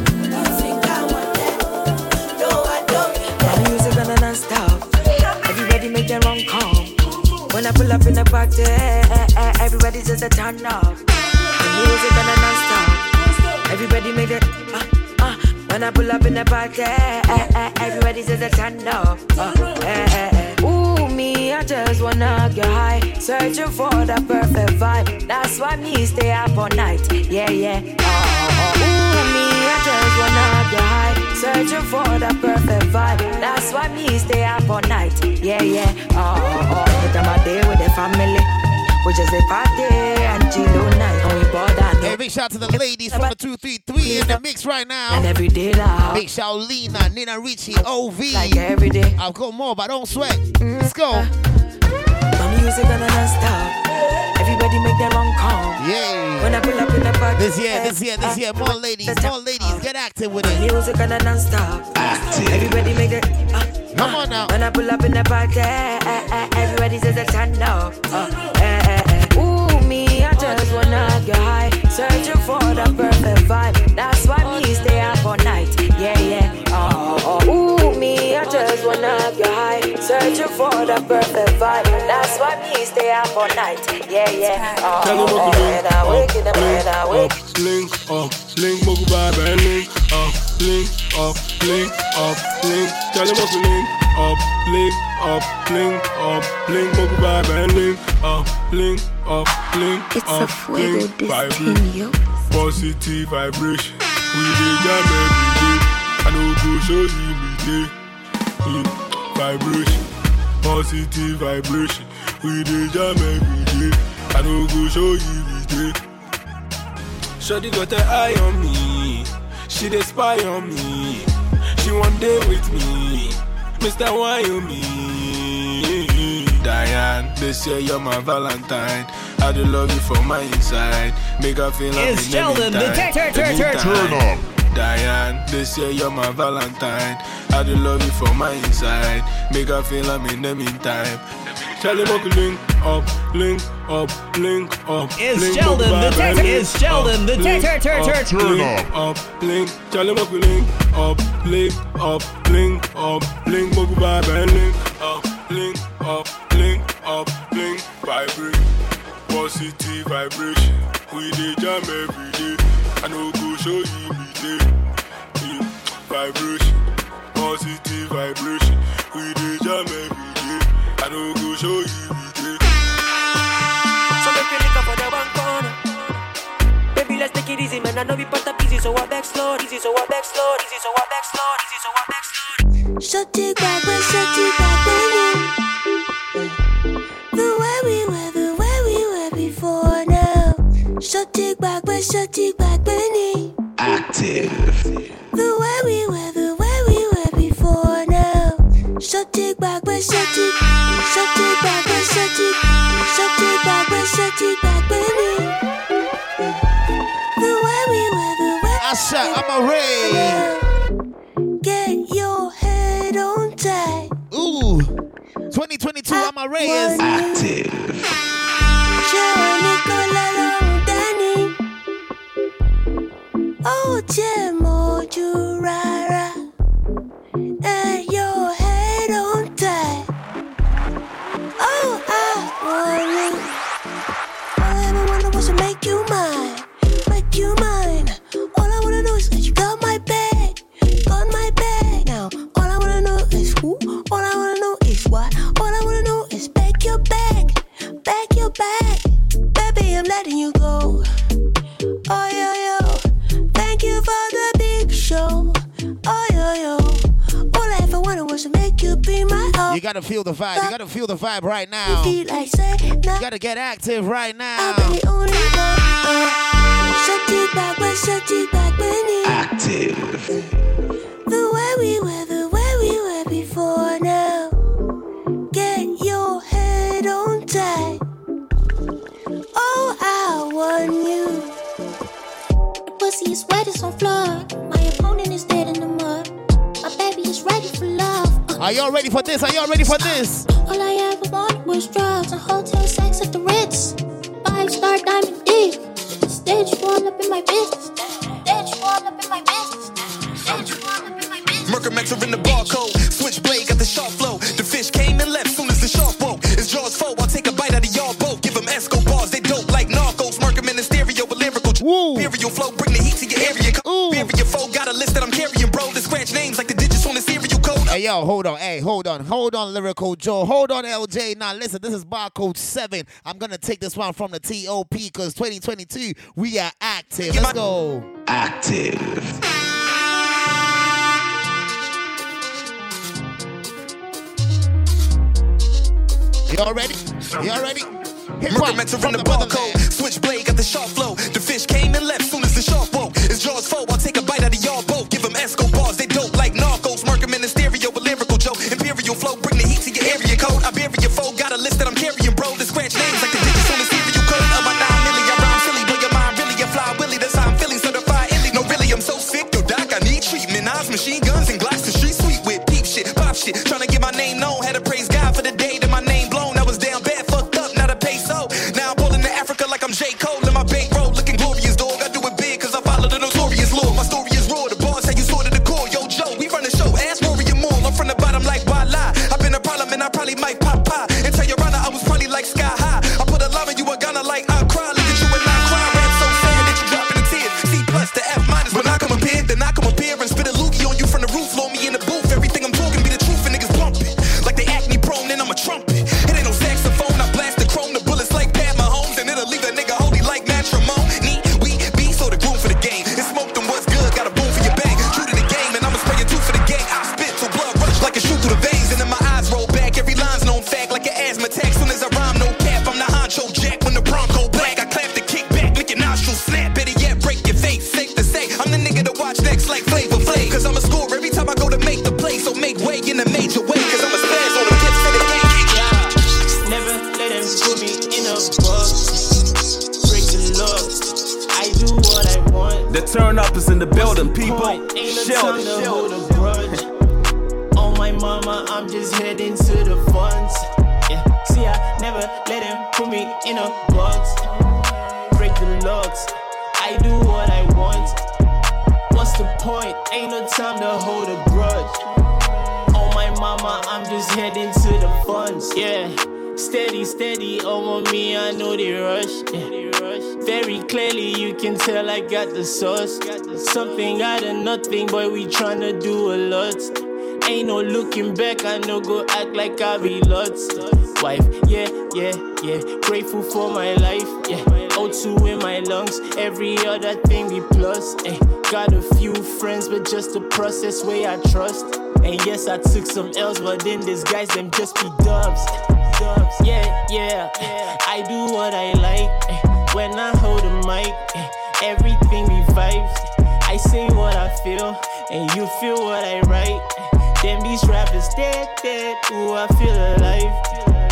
My music gonna non-stop. Everybody make their own call. When I pull up in the party, everybody's just a turn off. The music gonna non-stop. Everybody make it. Uh, uh. When I pull up in the party, everybody's just a turn off. Uh, eh, eh, eh. Ooh, me, I just wanna get high, searching for the perfect vibe. That's why me stay up all night. Yeah, yeah. Uh, uh, ooh, me, I just wanna get high, searching for the perfect vibe. That's why me stay up all night. Yeah, yeah. Uh, uh, uh. Hit my day with the family. We just a party and chill all night. And we bought that. Hey, big shout out to the ladies from the two three three in the mix right now. And every day now. Big shout out Lena, Nina Richie, O V. Like every day. I've got more, but don't sweat. Let's go. My music gonna non-stop. Everybody make their own call. Yeah. When I pull up in the party. This year, this year, this year, more ladies, more ladies, get active with it. Music gonna non-stop. Active. Everybody make it. Uh, Come on now. When I pull up in the party, everybody says a turn up. Uh, eh, eh, eh. Ooh, me, I just wanna get high, searching for the perfect vibe. That's why me stay up all night. Yeah, yeah. Oh, oh. Ooh, me, I just wanna get high, searching for the perfect vibe. That's why me stay up all night. Yeah, yeah. Oh, oh, oh. And I wake in the morning, I wake. Link up, link, book vibe and link up, link up, link up, link. Tell them what to link up, link up, link up, link, book vibe and link up, link up, link It's up, a fuego link destiny, yo. Positive vibration. We dey jam every day. I no go show you me day. Mm, Vibration, positive vibration. We dey jam every day. I no go show you me day. Shawty got her eye on me. She dey spy on me. She one day with me. Mister Wyoming. Diane, this year you're my Valentine. I do love you from my inside. Make her feel like It's Sheldon, the turn, turn, turn, turn, turn up. Diane, this year you're my Valentine. I do love you from my inside. Make her feel I'm in the meantime. Tell him what to link up, link up, link up. It's link Sheldon, up, the vibe, turn, link it's Sheldon, the up, turn, link turn, turn, up, turn, turn link up. up, link. Tell him what to link up, link up, link up, link up, vibe and link up, link up, link up, link, vibrate. Positive vibration. We dey jam every day. I no go show you me day. Mm, Vibration, positive vibration. We dey jam every day. I no go show you me day. So make me lick up for the one corner. Baby, let's take it easy, man. I know we put up easy, so I back slow, easy, so I back slow, easy, so I back slow, easy, so I back slow. Shut it back, but shut it back, baby. The way we were, the way we were before now. Shut it back, but shut it back, baby. Active. The way we were, the way we were before now. Shut it back, but shut it, shut it back, but shut it, shut it back, but shut it back, baby. The way we were, the way Asha, I'm a Ray. Get your head on tight. Ooh, twenty twenty-two, I'm a Ray is active. Oh, Jemo Jurara. And your head on tight. Oh, I want you. All I ever wanted was to make you mine. Make you mine. All I wanna know is that you got my back. Got my back. Now, all I wanna know is who. All I wanna know is what. All I wanna know is back your back. Back your back. Baby, I'm letting you go. Oh, yo, yo. Thank you for the big show. Oh, yo, yo. All I ever wanted was to make you be my own. You gotta feel the vibe. You gotta feel the vibe right now. You feel like say, nah, You gotta get active right now. I'll be the only one. Uh, shut it back, but shut it back, Benny. Active. The way we were, the way we were before now. Get your head on tight. Oh, I want you. The pussy is wet, it's on floor. My opponent is dead in the mud. My baby is ready for love. Uh, Are y'all ready for this? Are y'all ready for this? All I ever wanted was drugs and hotel sex at the Ritz. Five-star diamond D. Stage all up in my business. Stage all up in my business. Stage all up in my business. Mercumex are in the barcode. Switchblade got the sharp flow. The fish came and left soon as the shark woke. It's Jaws' foe. I'll take a bite out of y'all both. Give them Escobars. They dope like narcos. Mercumen and stereo with lyrical. Imperial flow. Bring the heat to your area. Imperial foe. Got a list that I'm carrying, bro. To scratch names like the digits on the serial code. Hey, yo, hold on. Hey, hold on. Hold on, Lyrical Joe. Hold on, L J. Now, listen, this is Barcode seven. I'm going to take this one from the T O P because twenty twenty-two, we are active. Let's go. Active. Y'all ready? Y'all ready? Mercumex are in the barcode. Switchblade got the sharp flow. The fish came and left soon as the shark woke. It's Jaws' foe. I'll take a bite out of y'all both. Give them Escobars. They dope like narcos. Mercumen and stereo with lyrical joke. Imperial flow. Bring the heat to your area code. I bury your foe. Got a list that I'm carrying, bro. To scratch names like the digits on the serial code. Of my nine milli, I rhyme silly. Blow your mind really. I fly Willy. That's how I'm feeling. Certified illy. No, really, I'm so sick. Yo, doc, I need treatment. Eyes, machine guns, and Glocks. The street sweet with peep shit, pop shit. Trying to get my name known. Had to praise God for the day that my name blown. I was down bad, fucked up, not a peso. Now I'm pulling to Africa like I'm J. Cole. In my bankroll, looking glorious, dog. I do it big cause I follow the notorious law. My story is raw. The bars how you sorted the core. Yo, Joe, we run the show. Ask Warrior Moore. I'm from the bottom like Walla. I've been a problem and I probably might pop pop. And tell your runner I was probably like sky high. I put a love in you, a gunner like I cry. Look at you and I cry. Rap so sad that you dropping the tears. C plus the F minus. When I come up here, then I come up here and spit a loogie on you from the roof. Load me in the booth. Everything I'm talking be the truth and niggas bump it. Like they acne prone, then I'm a trumpet. It ain't no saxophone. I blast the chrome. The bullets like Pat Mahomes. And it'll leave a nigga holy like matrimony. We be so the groove for the game. And smoke them what's good. Got a boom for your bang. True to the game. And I'ma spray you two for the gang. I spit till blood rush like a shoot through the veins. And then my eyes roll back. Every line's known fact like an asthma attack. Soon as I rhyme, no cap. I'm the honcho jack. When the Bronco black, I clap the kick back. Make your nostrils snap. Better yet, break your face. Safe to say, I'm the nigga to watch next like Flavor Flav. Cause I'm a score every time I go to make the play. So make way in a major way. Cause I'm a spaz on the kids for the game. Yeah. Never let them put me in a box. Break the law. I do what I want. The turn up is in the building, people. Ain't no time to hold a grudge. Oh my mama, I'm just heading to the funds. Yeah, see I never let them put me in a box. Break the locks. I do what I want. What's the point? Ain't no time to hold a grudge. Oh my mama, I'm just heading to the funds. Yeah, steady, steady over me. I know they rush. Yeah. Very clearly you can tell I got the sauce. Something out of nothing, boy. We tryna do a lot. Ain't no looking back. I know go act like I be lots. Wife, yeah, yeah, yeah. Grateful for my life. Yeah, O two in my lungs. Every other thing be plus. Eh. Got a few friends, but just the process way I trust. And yes, I took some L's, but then these guys them just be dubs. Dubs. Yeah, yeah. I do what I like. Eh. When I hold a mic, eh. Everything be vibes. I say what I feel, and you feel what I write. Them these rappers dead, dead. Ooh, I feel alive.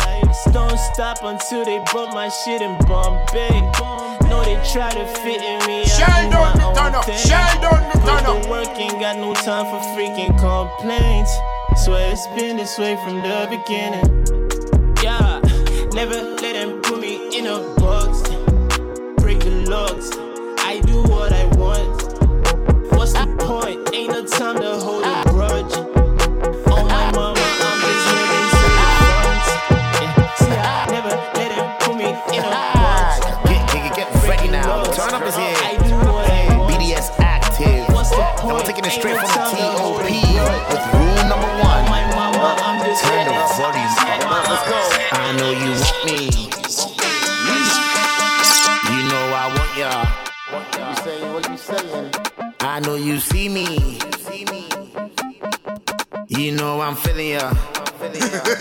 Don't stop until they bump my shit in Bombay. No, they try to fit in me. Shine down the turn up. Shine down the turn up. The work ain't got no time for freaking complaints. Swear it's been this way from the beginning. Yeah, never let them put me in a box. Break the locks. I do what I want. What's the point? Ain't no time to hold a grudge. Oh my mama, I'm just heading to the front. Yeah, see I never let him put me in a box. Get, get, get ready now. Turn up is here. I do what I want. B D S active. What's the And point? we're taking it straight Ain't from no the T time to O hold P a grudge. with rule number one. My mama, I'm just Turn the heading to volume up. Let's go. I know you want me. You know I want ya. You saying what you saying? I know you see me. You know I'm feeling ya. Come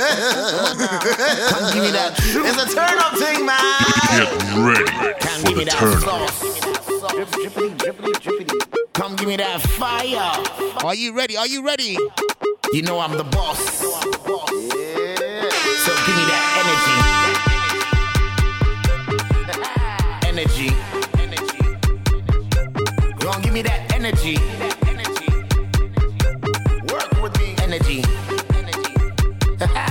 give me that. It's a turn up thing, man. Get ready Come for give me the that turn up. sauce. Drippity, drippity, drippity. Come give me that fire. Are you ready? Are you ready? You know I'm the boss. Yeah. So give me that energy. Energy. You gon' give me that energy. Work with me. Energy.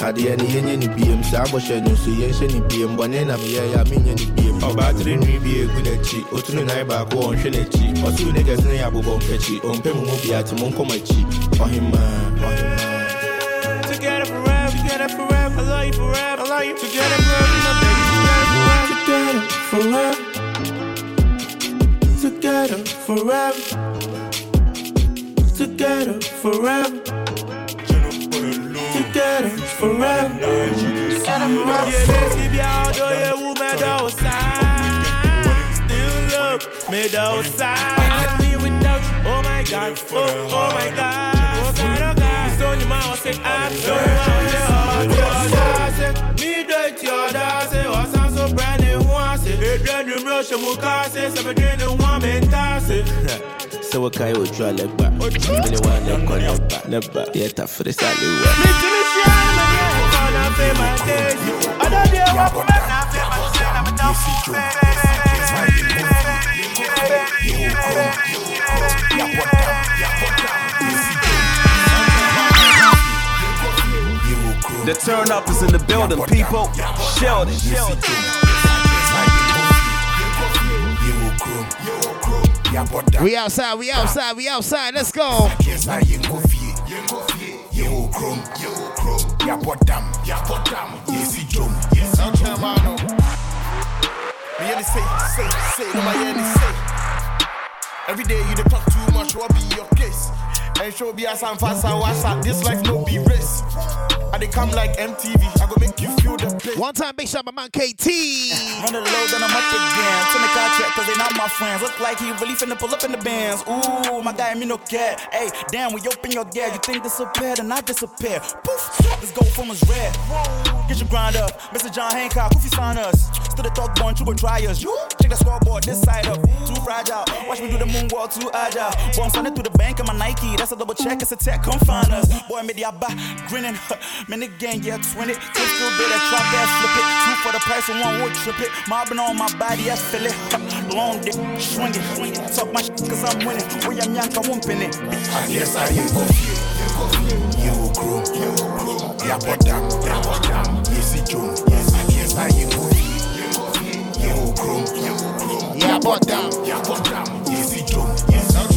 At the end, you need B M. Sabosha, no, so yes, any B M. One and I'm here, I mean, any B M. Or battery, be a good at cheat. Or to the neighbor, go on, Shelley. Or two niggas, near Abu Catchy. On Pemobi at Moncomachi. Or him, man. Together forever, together forever. I love you forever. I love you together forever, my baby. Together forever. Together forever. Together forever. Together forever. Yeah, let's give y'all the yeah, woman outside. Still love me outside. I'm here without you. Oh my God. Oh, oh my God. Oh kind of God. So your mouth say I'm so out. Me date your dad. Say what's on so brand new. Say it brand new brush. I'm gonna say something new. One man toss it. So what kind of try like that? You really want to call it back? Never. Yeah, tough for the salary. Me to me shine, man, yeah. All I feel my days. I don't care what I'm not feel my shine. I'm a tough The turn up is in the building, people. Sheldon. We outside, we outside, we outside. Let's go. Every day you dey talk too much, what be your case? And show be as I'm fast and what's up. This life no be race. I they come like M T V. I go make you feel the place. One time, big shot, my man K T. Run the low, then I'm up again. Turn the car check, cause they not my friends. Look like he really finna pull up in the bands. Ooh, my guy, me no care. Hey, damn, we open your gear. You think disappear, then I disappear. Poof, this gold from us red. Get your grind up. Mister John Hancock, who sign us? Still the talk born, true triers. You check the scoreboard, this side up. Too fragile. Watch me do the moonwalk, too agile. Boy, I'm sending through the bank in my Nike. That's a double check, it's a tech, come find us. Boy, made ya back, grinning. Man, the gang, yeah, twenty. Two still do that trap ass, flip it. Two for the price of one would trip it. Mobbing on my body, I feel it. Long dick, swing it. Talk my shit, cause I'm winning. We am young, I won't pin it. I guess I ain't go feel. You grow, you grow. Yeah, but damn, yeah, but damn. Yes, it true. Yes, I guess I ain't go feel. You grow, you grow. Yeah, but damn, yeah, but damn. Yes, it true. Yes, I'm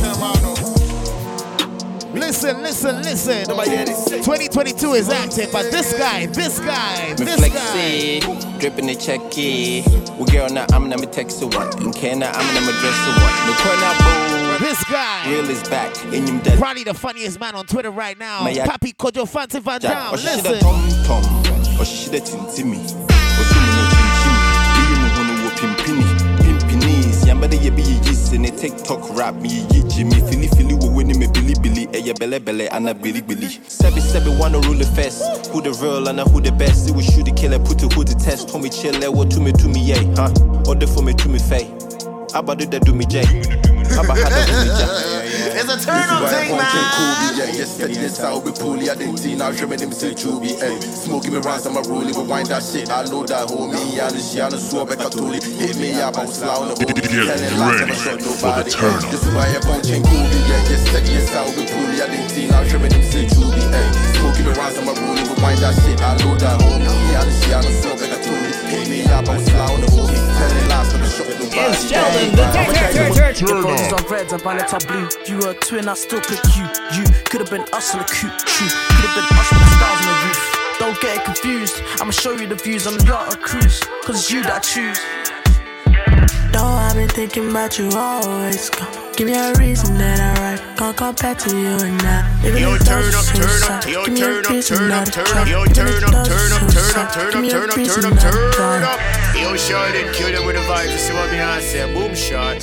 Listen, listen, listen. twenty twenty-two is active, but this guy, this guy, this guy. Dripping the check, yeah. We girl now, I'm gonna text the one. In Canada, I'm gonna dress the one. No corner, boom. This guy. Real is back. In your dead. Probably the funniest man on Twitter right now. Papi Kojo Fancy Van Dam. Listen. Tom Tom. Or she should have tinted me. Or she no chin chin. Be you no pimpini. Pimpinis. Yambada ye be ye in a TikTok rap me ye Jimmy. Philly Philly will win me Billy Billy. Eh, belle belle and a Billy Billy. Sebi Sebi wanna rule the fest. Who the real and who the best? It was shoot the killer, put the who the test. Told me chill, what to me to me, yeah, huh? Order for me to me, fay. How about do that do me, Jay? How about how do me, Jay? It's a turn up thing, man. Yes, yes, I'll be pulling. I didn't see now, showing him say to be a smoking me rounds. I'm a rolling, we wind that shit. I know that homie, and she on the swap, I told it. Hit me up, I'm slow. Get ready for the turn up. This is why I'm punching cool. Yes, yes, I'll be pulling. I didn't see now, showing him say to be a smoking me rounds. I'm a rolling, we wind that shit. I know that homie, and she on the swap, I told it. Hit me up, I'm slow. Telling lies from the shop, it's Sheldon, the turn up. Focus on reds and violet are blue. You were a twin, I still pick you. You could have been us on the coop, true. Could have been us with the stars on the roof. Don't get it confused. I'ma show you the views on the yacht or cruise. Cause it's you that I choose. Though I've been thinking about you always. Come, give me a reason that I write. Can't compare to you and I. Yo, turn up, turn up, yo, turn up, turn up, turn up, yo, turn up, turn up, turn up, turn up, turn up, turn up, turn up. Yo, shot it, kill them with the vibes. You see what me I say? Boom shot.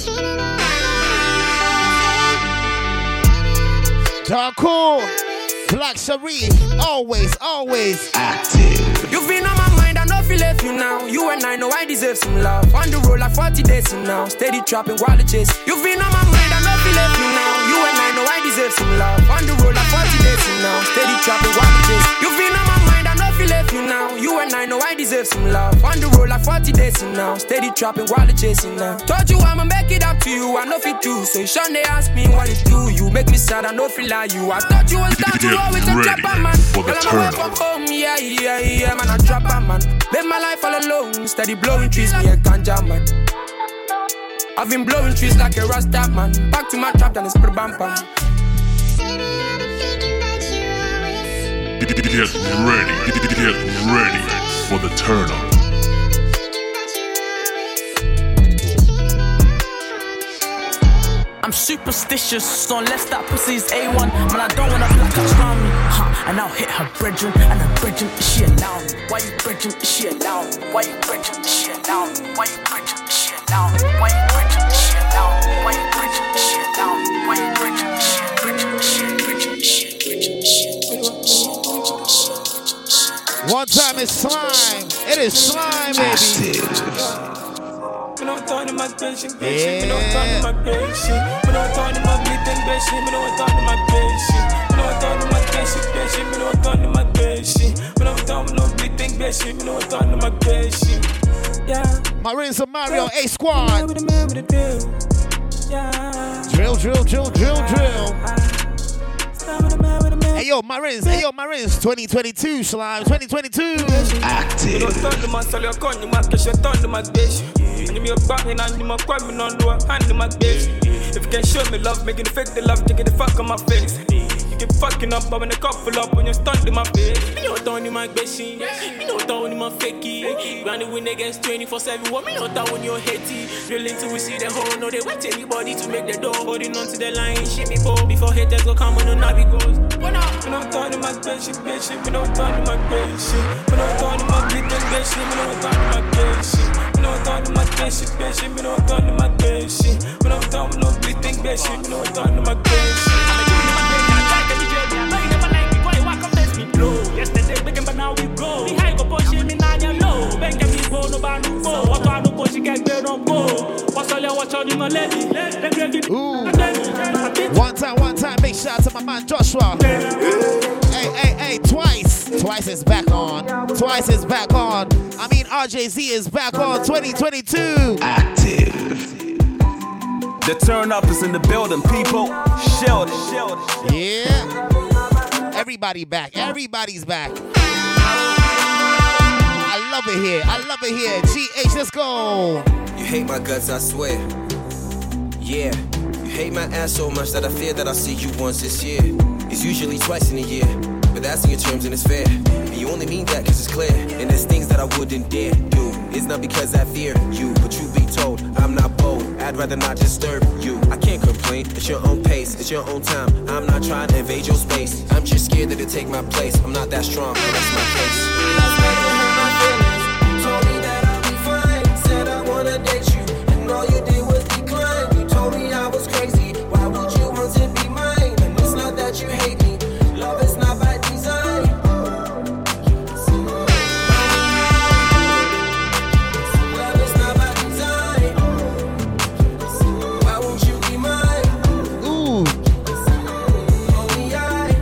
Darko, Black Cherie, always, always active. You've been on my mind, I know if you left you now. You and I know I deserve some love. On the road like forty days from now. Steady trapping while it chase. You've been on my mind, I know if you left you now. You and I know I deserve some love. On the road like forty days from now. Steady trapping while it chase. You've been on my mind, I know if you left you now. You and I know I deserve some love. On the road like forty days now. Steady trapping while the chasing now. Told you I'ma make it up to you, I know fit too. So Sean they ask me what it do. You make me sad, I know feel like you. I thought you was down to roll with a trapper man. Girl, I'm away from home, yeah, yeah, yeah, man, I trapper man. Live my life all alone, steady blowing trees, me a ganja man. I've been blowing trees like a Rasta man. Back to my trap, then it's put bam bam. Get ready, get ready for the turn up. I'm superstitious, so unless that pussy's A one, man, I don't wanna black touch around me. Huh, and I'll hit her brethren, and her brethren, is she allowed? Why you brethren, is she allowed? Why you brethren, is she allowed? Why you brethren, is she allowed? Why you brethren, is she allowed? Why you brethren, is she allowed? Why you brethren, is she brethren, is she brethren, is she brethren, is she brethren, is she One time it's slime. It is slime, baby. Me no turn to my patient, patient. Me no turn to my patient. Me no turn to my bleeding patient. Me no turn to my patient. Me no turn to my patient, patient. Me no turn to my patient. Me no turn to my bleeding patient. Me no turn to my patient. Yeah. Marines and Mario A Squad. Yeah. Drill, drill, drill, drill, drill. Hey yo, Marines, hey yo, Marines, twenty twenty-two, slime, twenty twenty-two. Active. You don't turn to my soul, you're going to my cash, you're turn to my bitch. And you be a back and you my crime, you don't do a hand to my bitch. If you can show me love, making the fake the love, taking the fuck on my face. You keep fucking up, but when the couple up, when you stunt in my face. Me no turn to my bitch, me no turn to my fakey. Running with niggas twenty-four seven, what me no turn when you're haty. Drilling till we see the hole, no, they wait anybody to make the door. Holding on to the line, shit me for before haters go come on the navi goes. When I, when I'm turning my bitch, bitch, when I'm turning my bitch, when I'm turning my little bitch, when I'm turning my bitch, when I'm turning my bitch, bitch, when I'm turning my bitch, when I'm turning no bleeding bitch, when I'm turning my bitch. Yesterday, big but now we go. The high go push me now you low. Bang me go no bad no go. What I no push get there no go. What's all you watch on my lady? Ooh. One time, one time, big shout out to my man Joshua. Hey, hey, hey, twice. Twice is back on. Twice is back on. I mean, R J Z is back on twenty twenty-two. Active. The turn up is in the building, people. Shield, shield. Yeah. Everybody back. Everybody's back. I love it here. I love it here. G H, let's go. You hate my guts, I swear. Yeah. You hate my ass so much that I fear that I'll see you once this year. It's usually twice in a year, but that's in your terms and it's fair. And you only mean that cause it's clear. And there's things that I wouldn't dare do. It's not because I fear you, but truth be told, I'm not bold. I'd rather not disturb you. I can't complain, it's your own pace, it's your own time. I'm not trying to invade your space. I'm just scared that it'll take my place. I'm not that strong, but that's my case. You told me that I'll be fine. Said I wanna date you, and all you did was decline. You told me I was crazy. Why would you want to be mine? And it's not that you hate me. Love is not by design. Love is not by design. Why won't you be mine? Ooh. Only I.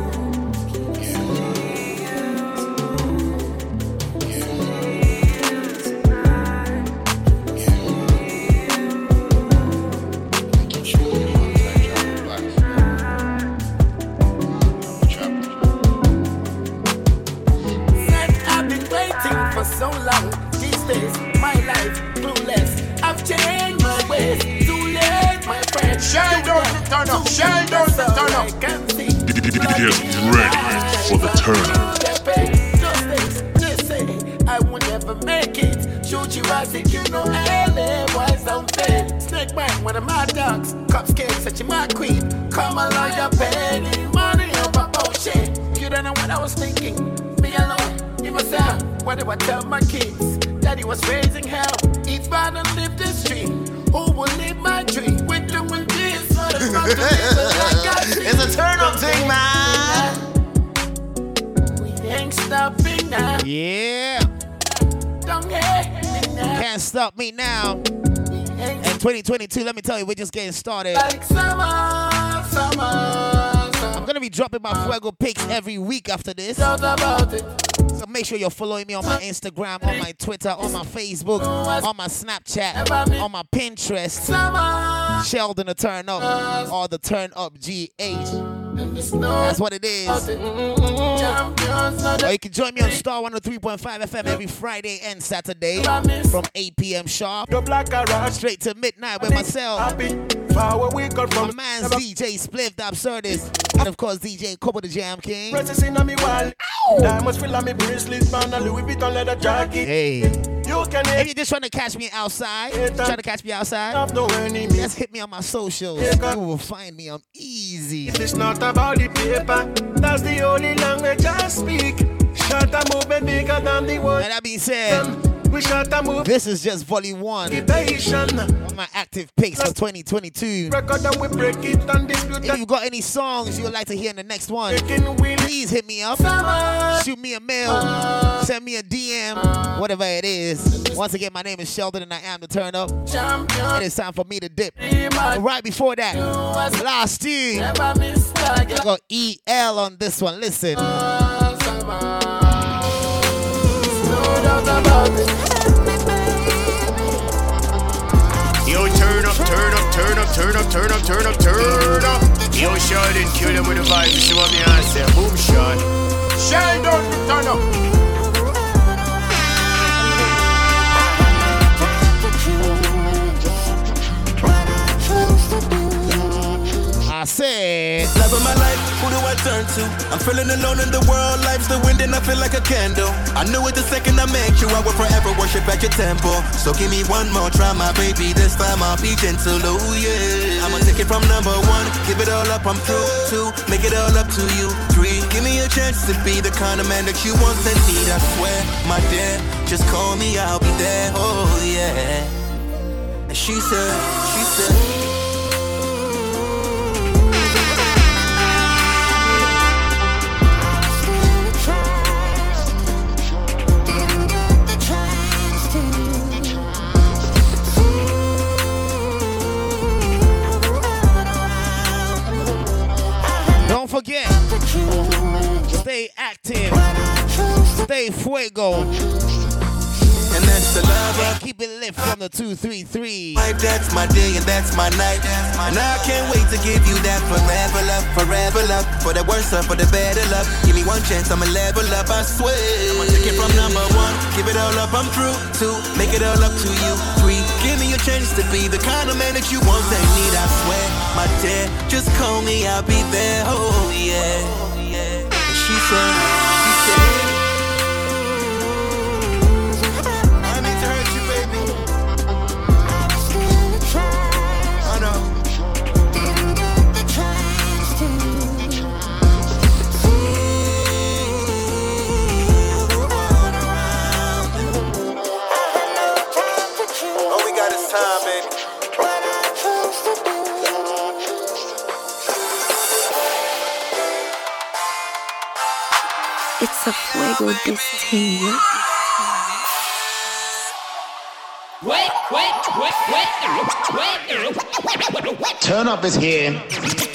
I've been waiting for so long. These days, my life clueless. I've changed my ways. Too late, my friend. Shine down to turn up. Shine down to turn up. Get ready for the turn up. Just say I will never make it. Shoot you, I think you know L A was unfair. Snake bite, one of my dogs. Cops came, such a my queen. Come along, you're paying money over bullshit. You don't know what I was thinking. Me alone, in myself. What do I tell my kids? Daddy was raising hell. If I don't live this dream, who will live my dream? We're doing this for the fuck to live like I see. It's a turn up thing, man. We ain't stopping now. Yeah. Don't hate me now. Can't stop me now. And twenty twenty-two, let me tell you, we're just getting started. Like summer, summer, summer. I'm gonna be dropping my Fuego pics every week after this. About it. So make sure you're following me on my Instagram, on my Twitter, on my Facebook, on my Snapchat, on my Pinterest. Sheldon the Turn Up or the Turn Up G H. That's what it is. Or you can join me on Star one oh three point five F M every Friday and Saturday from eight p.m. sharp. Straight to midnight with myself. My man's D J Spliff the Absurdist. And of course D J Kobo the Jam King. Hey. You can if you're just trying to catch me outside, trying to catch me outside, just hit me on my socials. You will find me. I'm easy. It's not about the paper. That's the only language I speak. Shut a movement bigger than the world. And that being said, we shut a move. This is just volume one on my active pace for twenty twenty-two. Record and we break it and dispute. If you've got any songs you would like to hear in the next one, please hit me up. Shoot me a mail. Send me a D M. Whatever it is. Once again, my name is Sheldon and I am the Turn Up. It is time for me to dip. But right before that, last year, I got E L on this one. Listen. Yo, turn up, turn up, turn up, turn up, turn up, turn up, turn up. Yo, Sheldon, kill them with the vibe. You see what me I say? Boom shot. Sheldon, turn up. I said, love of my life, who do I turn to? I'm feeling alone in the world, life's the wind and I feel like a candle. I knew it the second I met you, I will forever worship at your temple. So give me one more try, my baby, this time I'll be gentle, oh yeah. I'ma take it from number one, give it all up, I'm through. Two, make it all up to you. Three, give me a chance to be the kind of man that you want and need. I swear, my dear, just call me, I'll be there, oh yeah. And she said, she said, don't forget, stay active, stay fuego, and that's the love. And keep it lit from the two three three. That's my day and that's my night. And I can't wait to give you that forever love, forever love. For the worse or for the better love. Give me one chance, I'ma level up, I swear. I'ma take it from number one, give it all up, I'm through. Two, make it all up to you. Three, give me a chance to be the kind of man that you want and need, I swear. My dear, just call me, I'll be there, oh yeah. And she said, she said, it's a fuego this thing, yeah? Wait, wait, wait, wait, wait. Turn Up is here.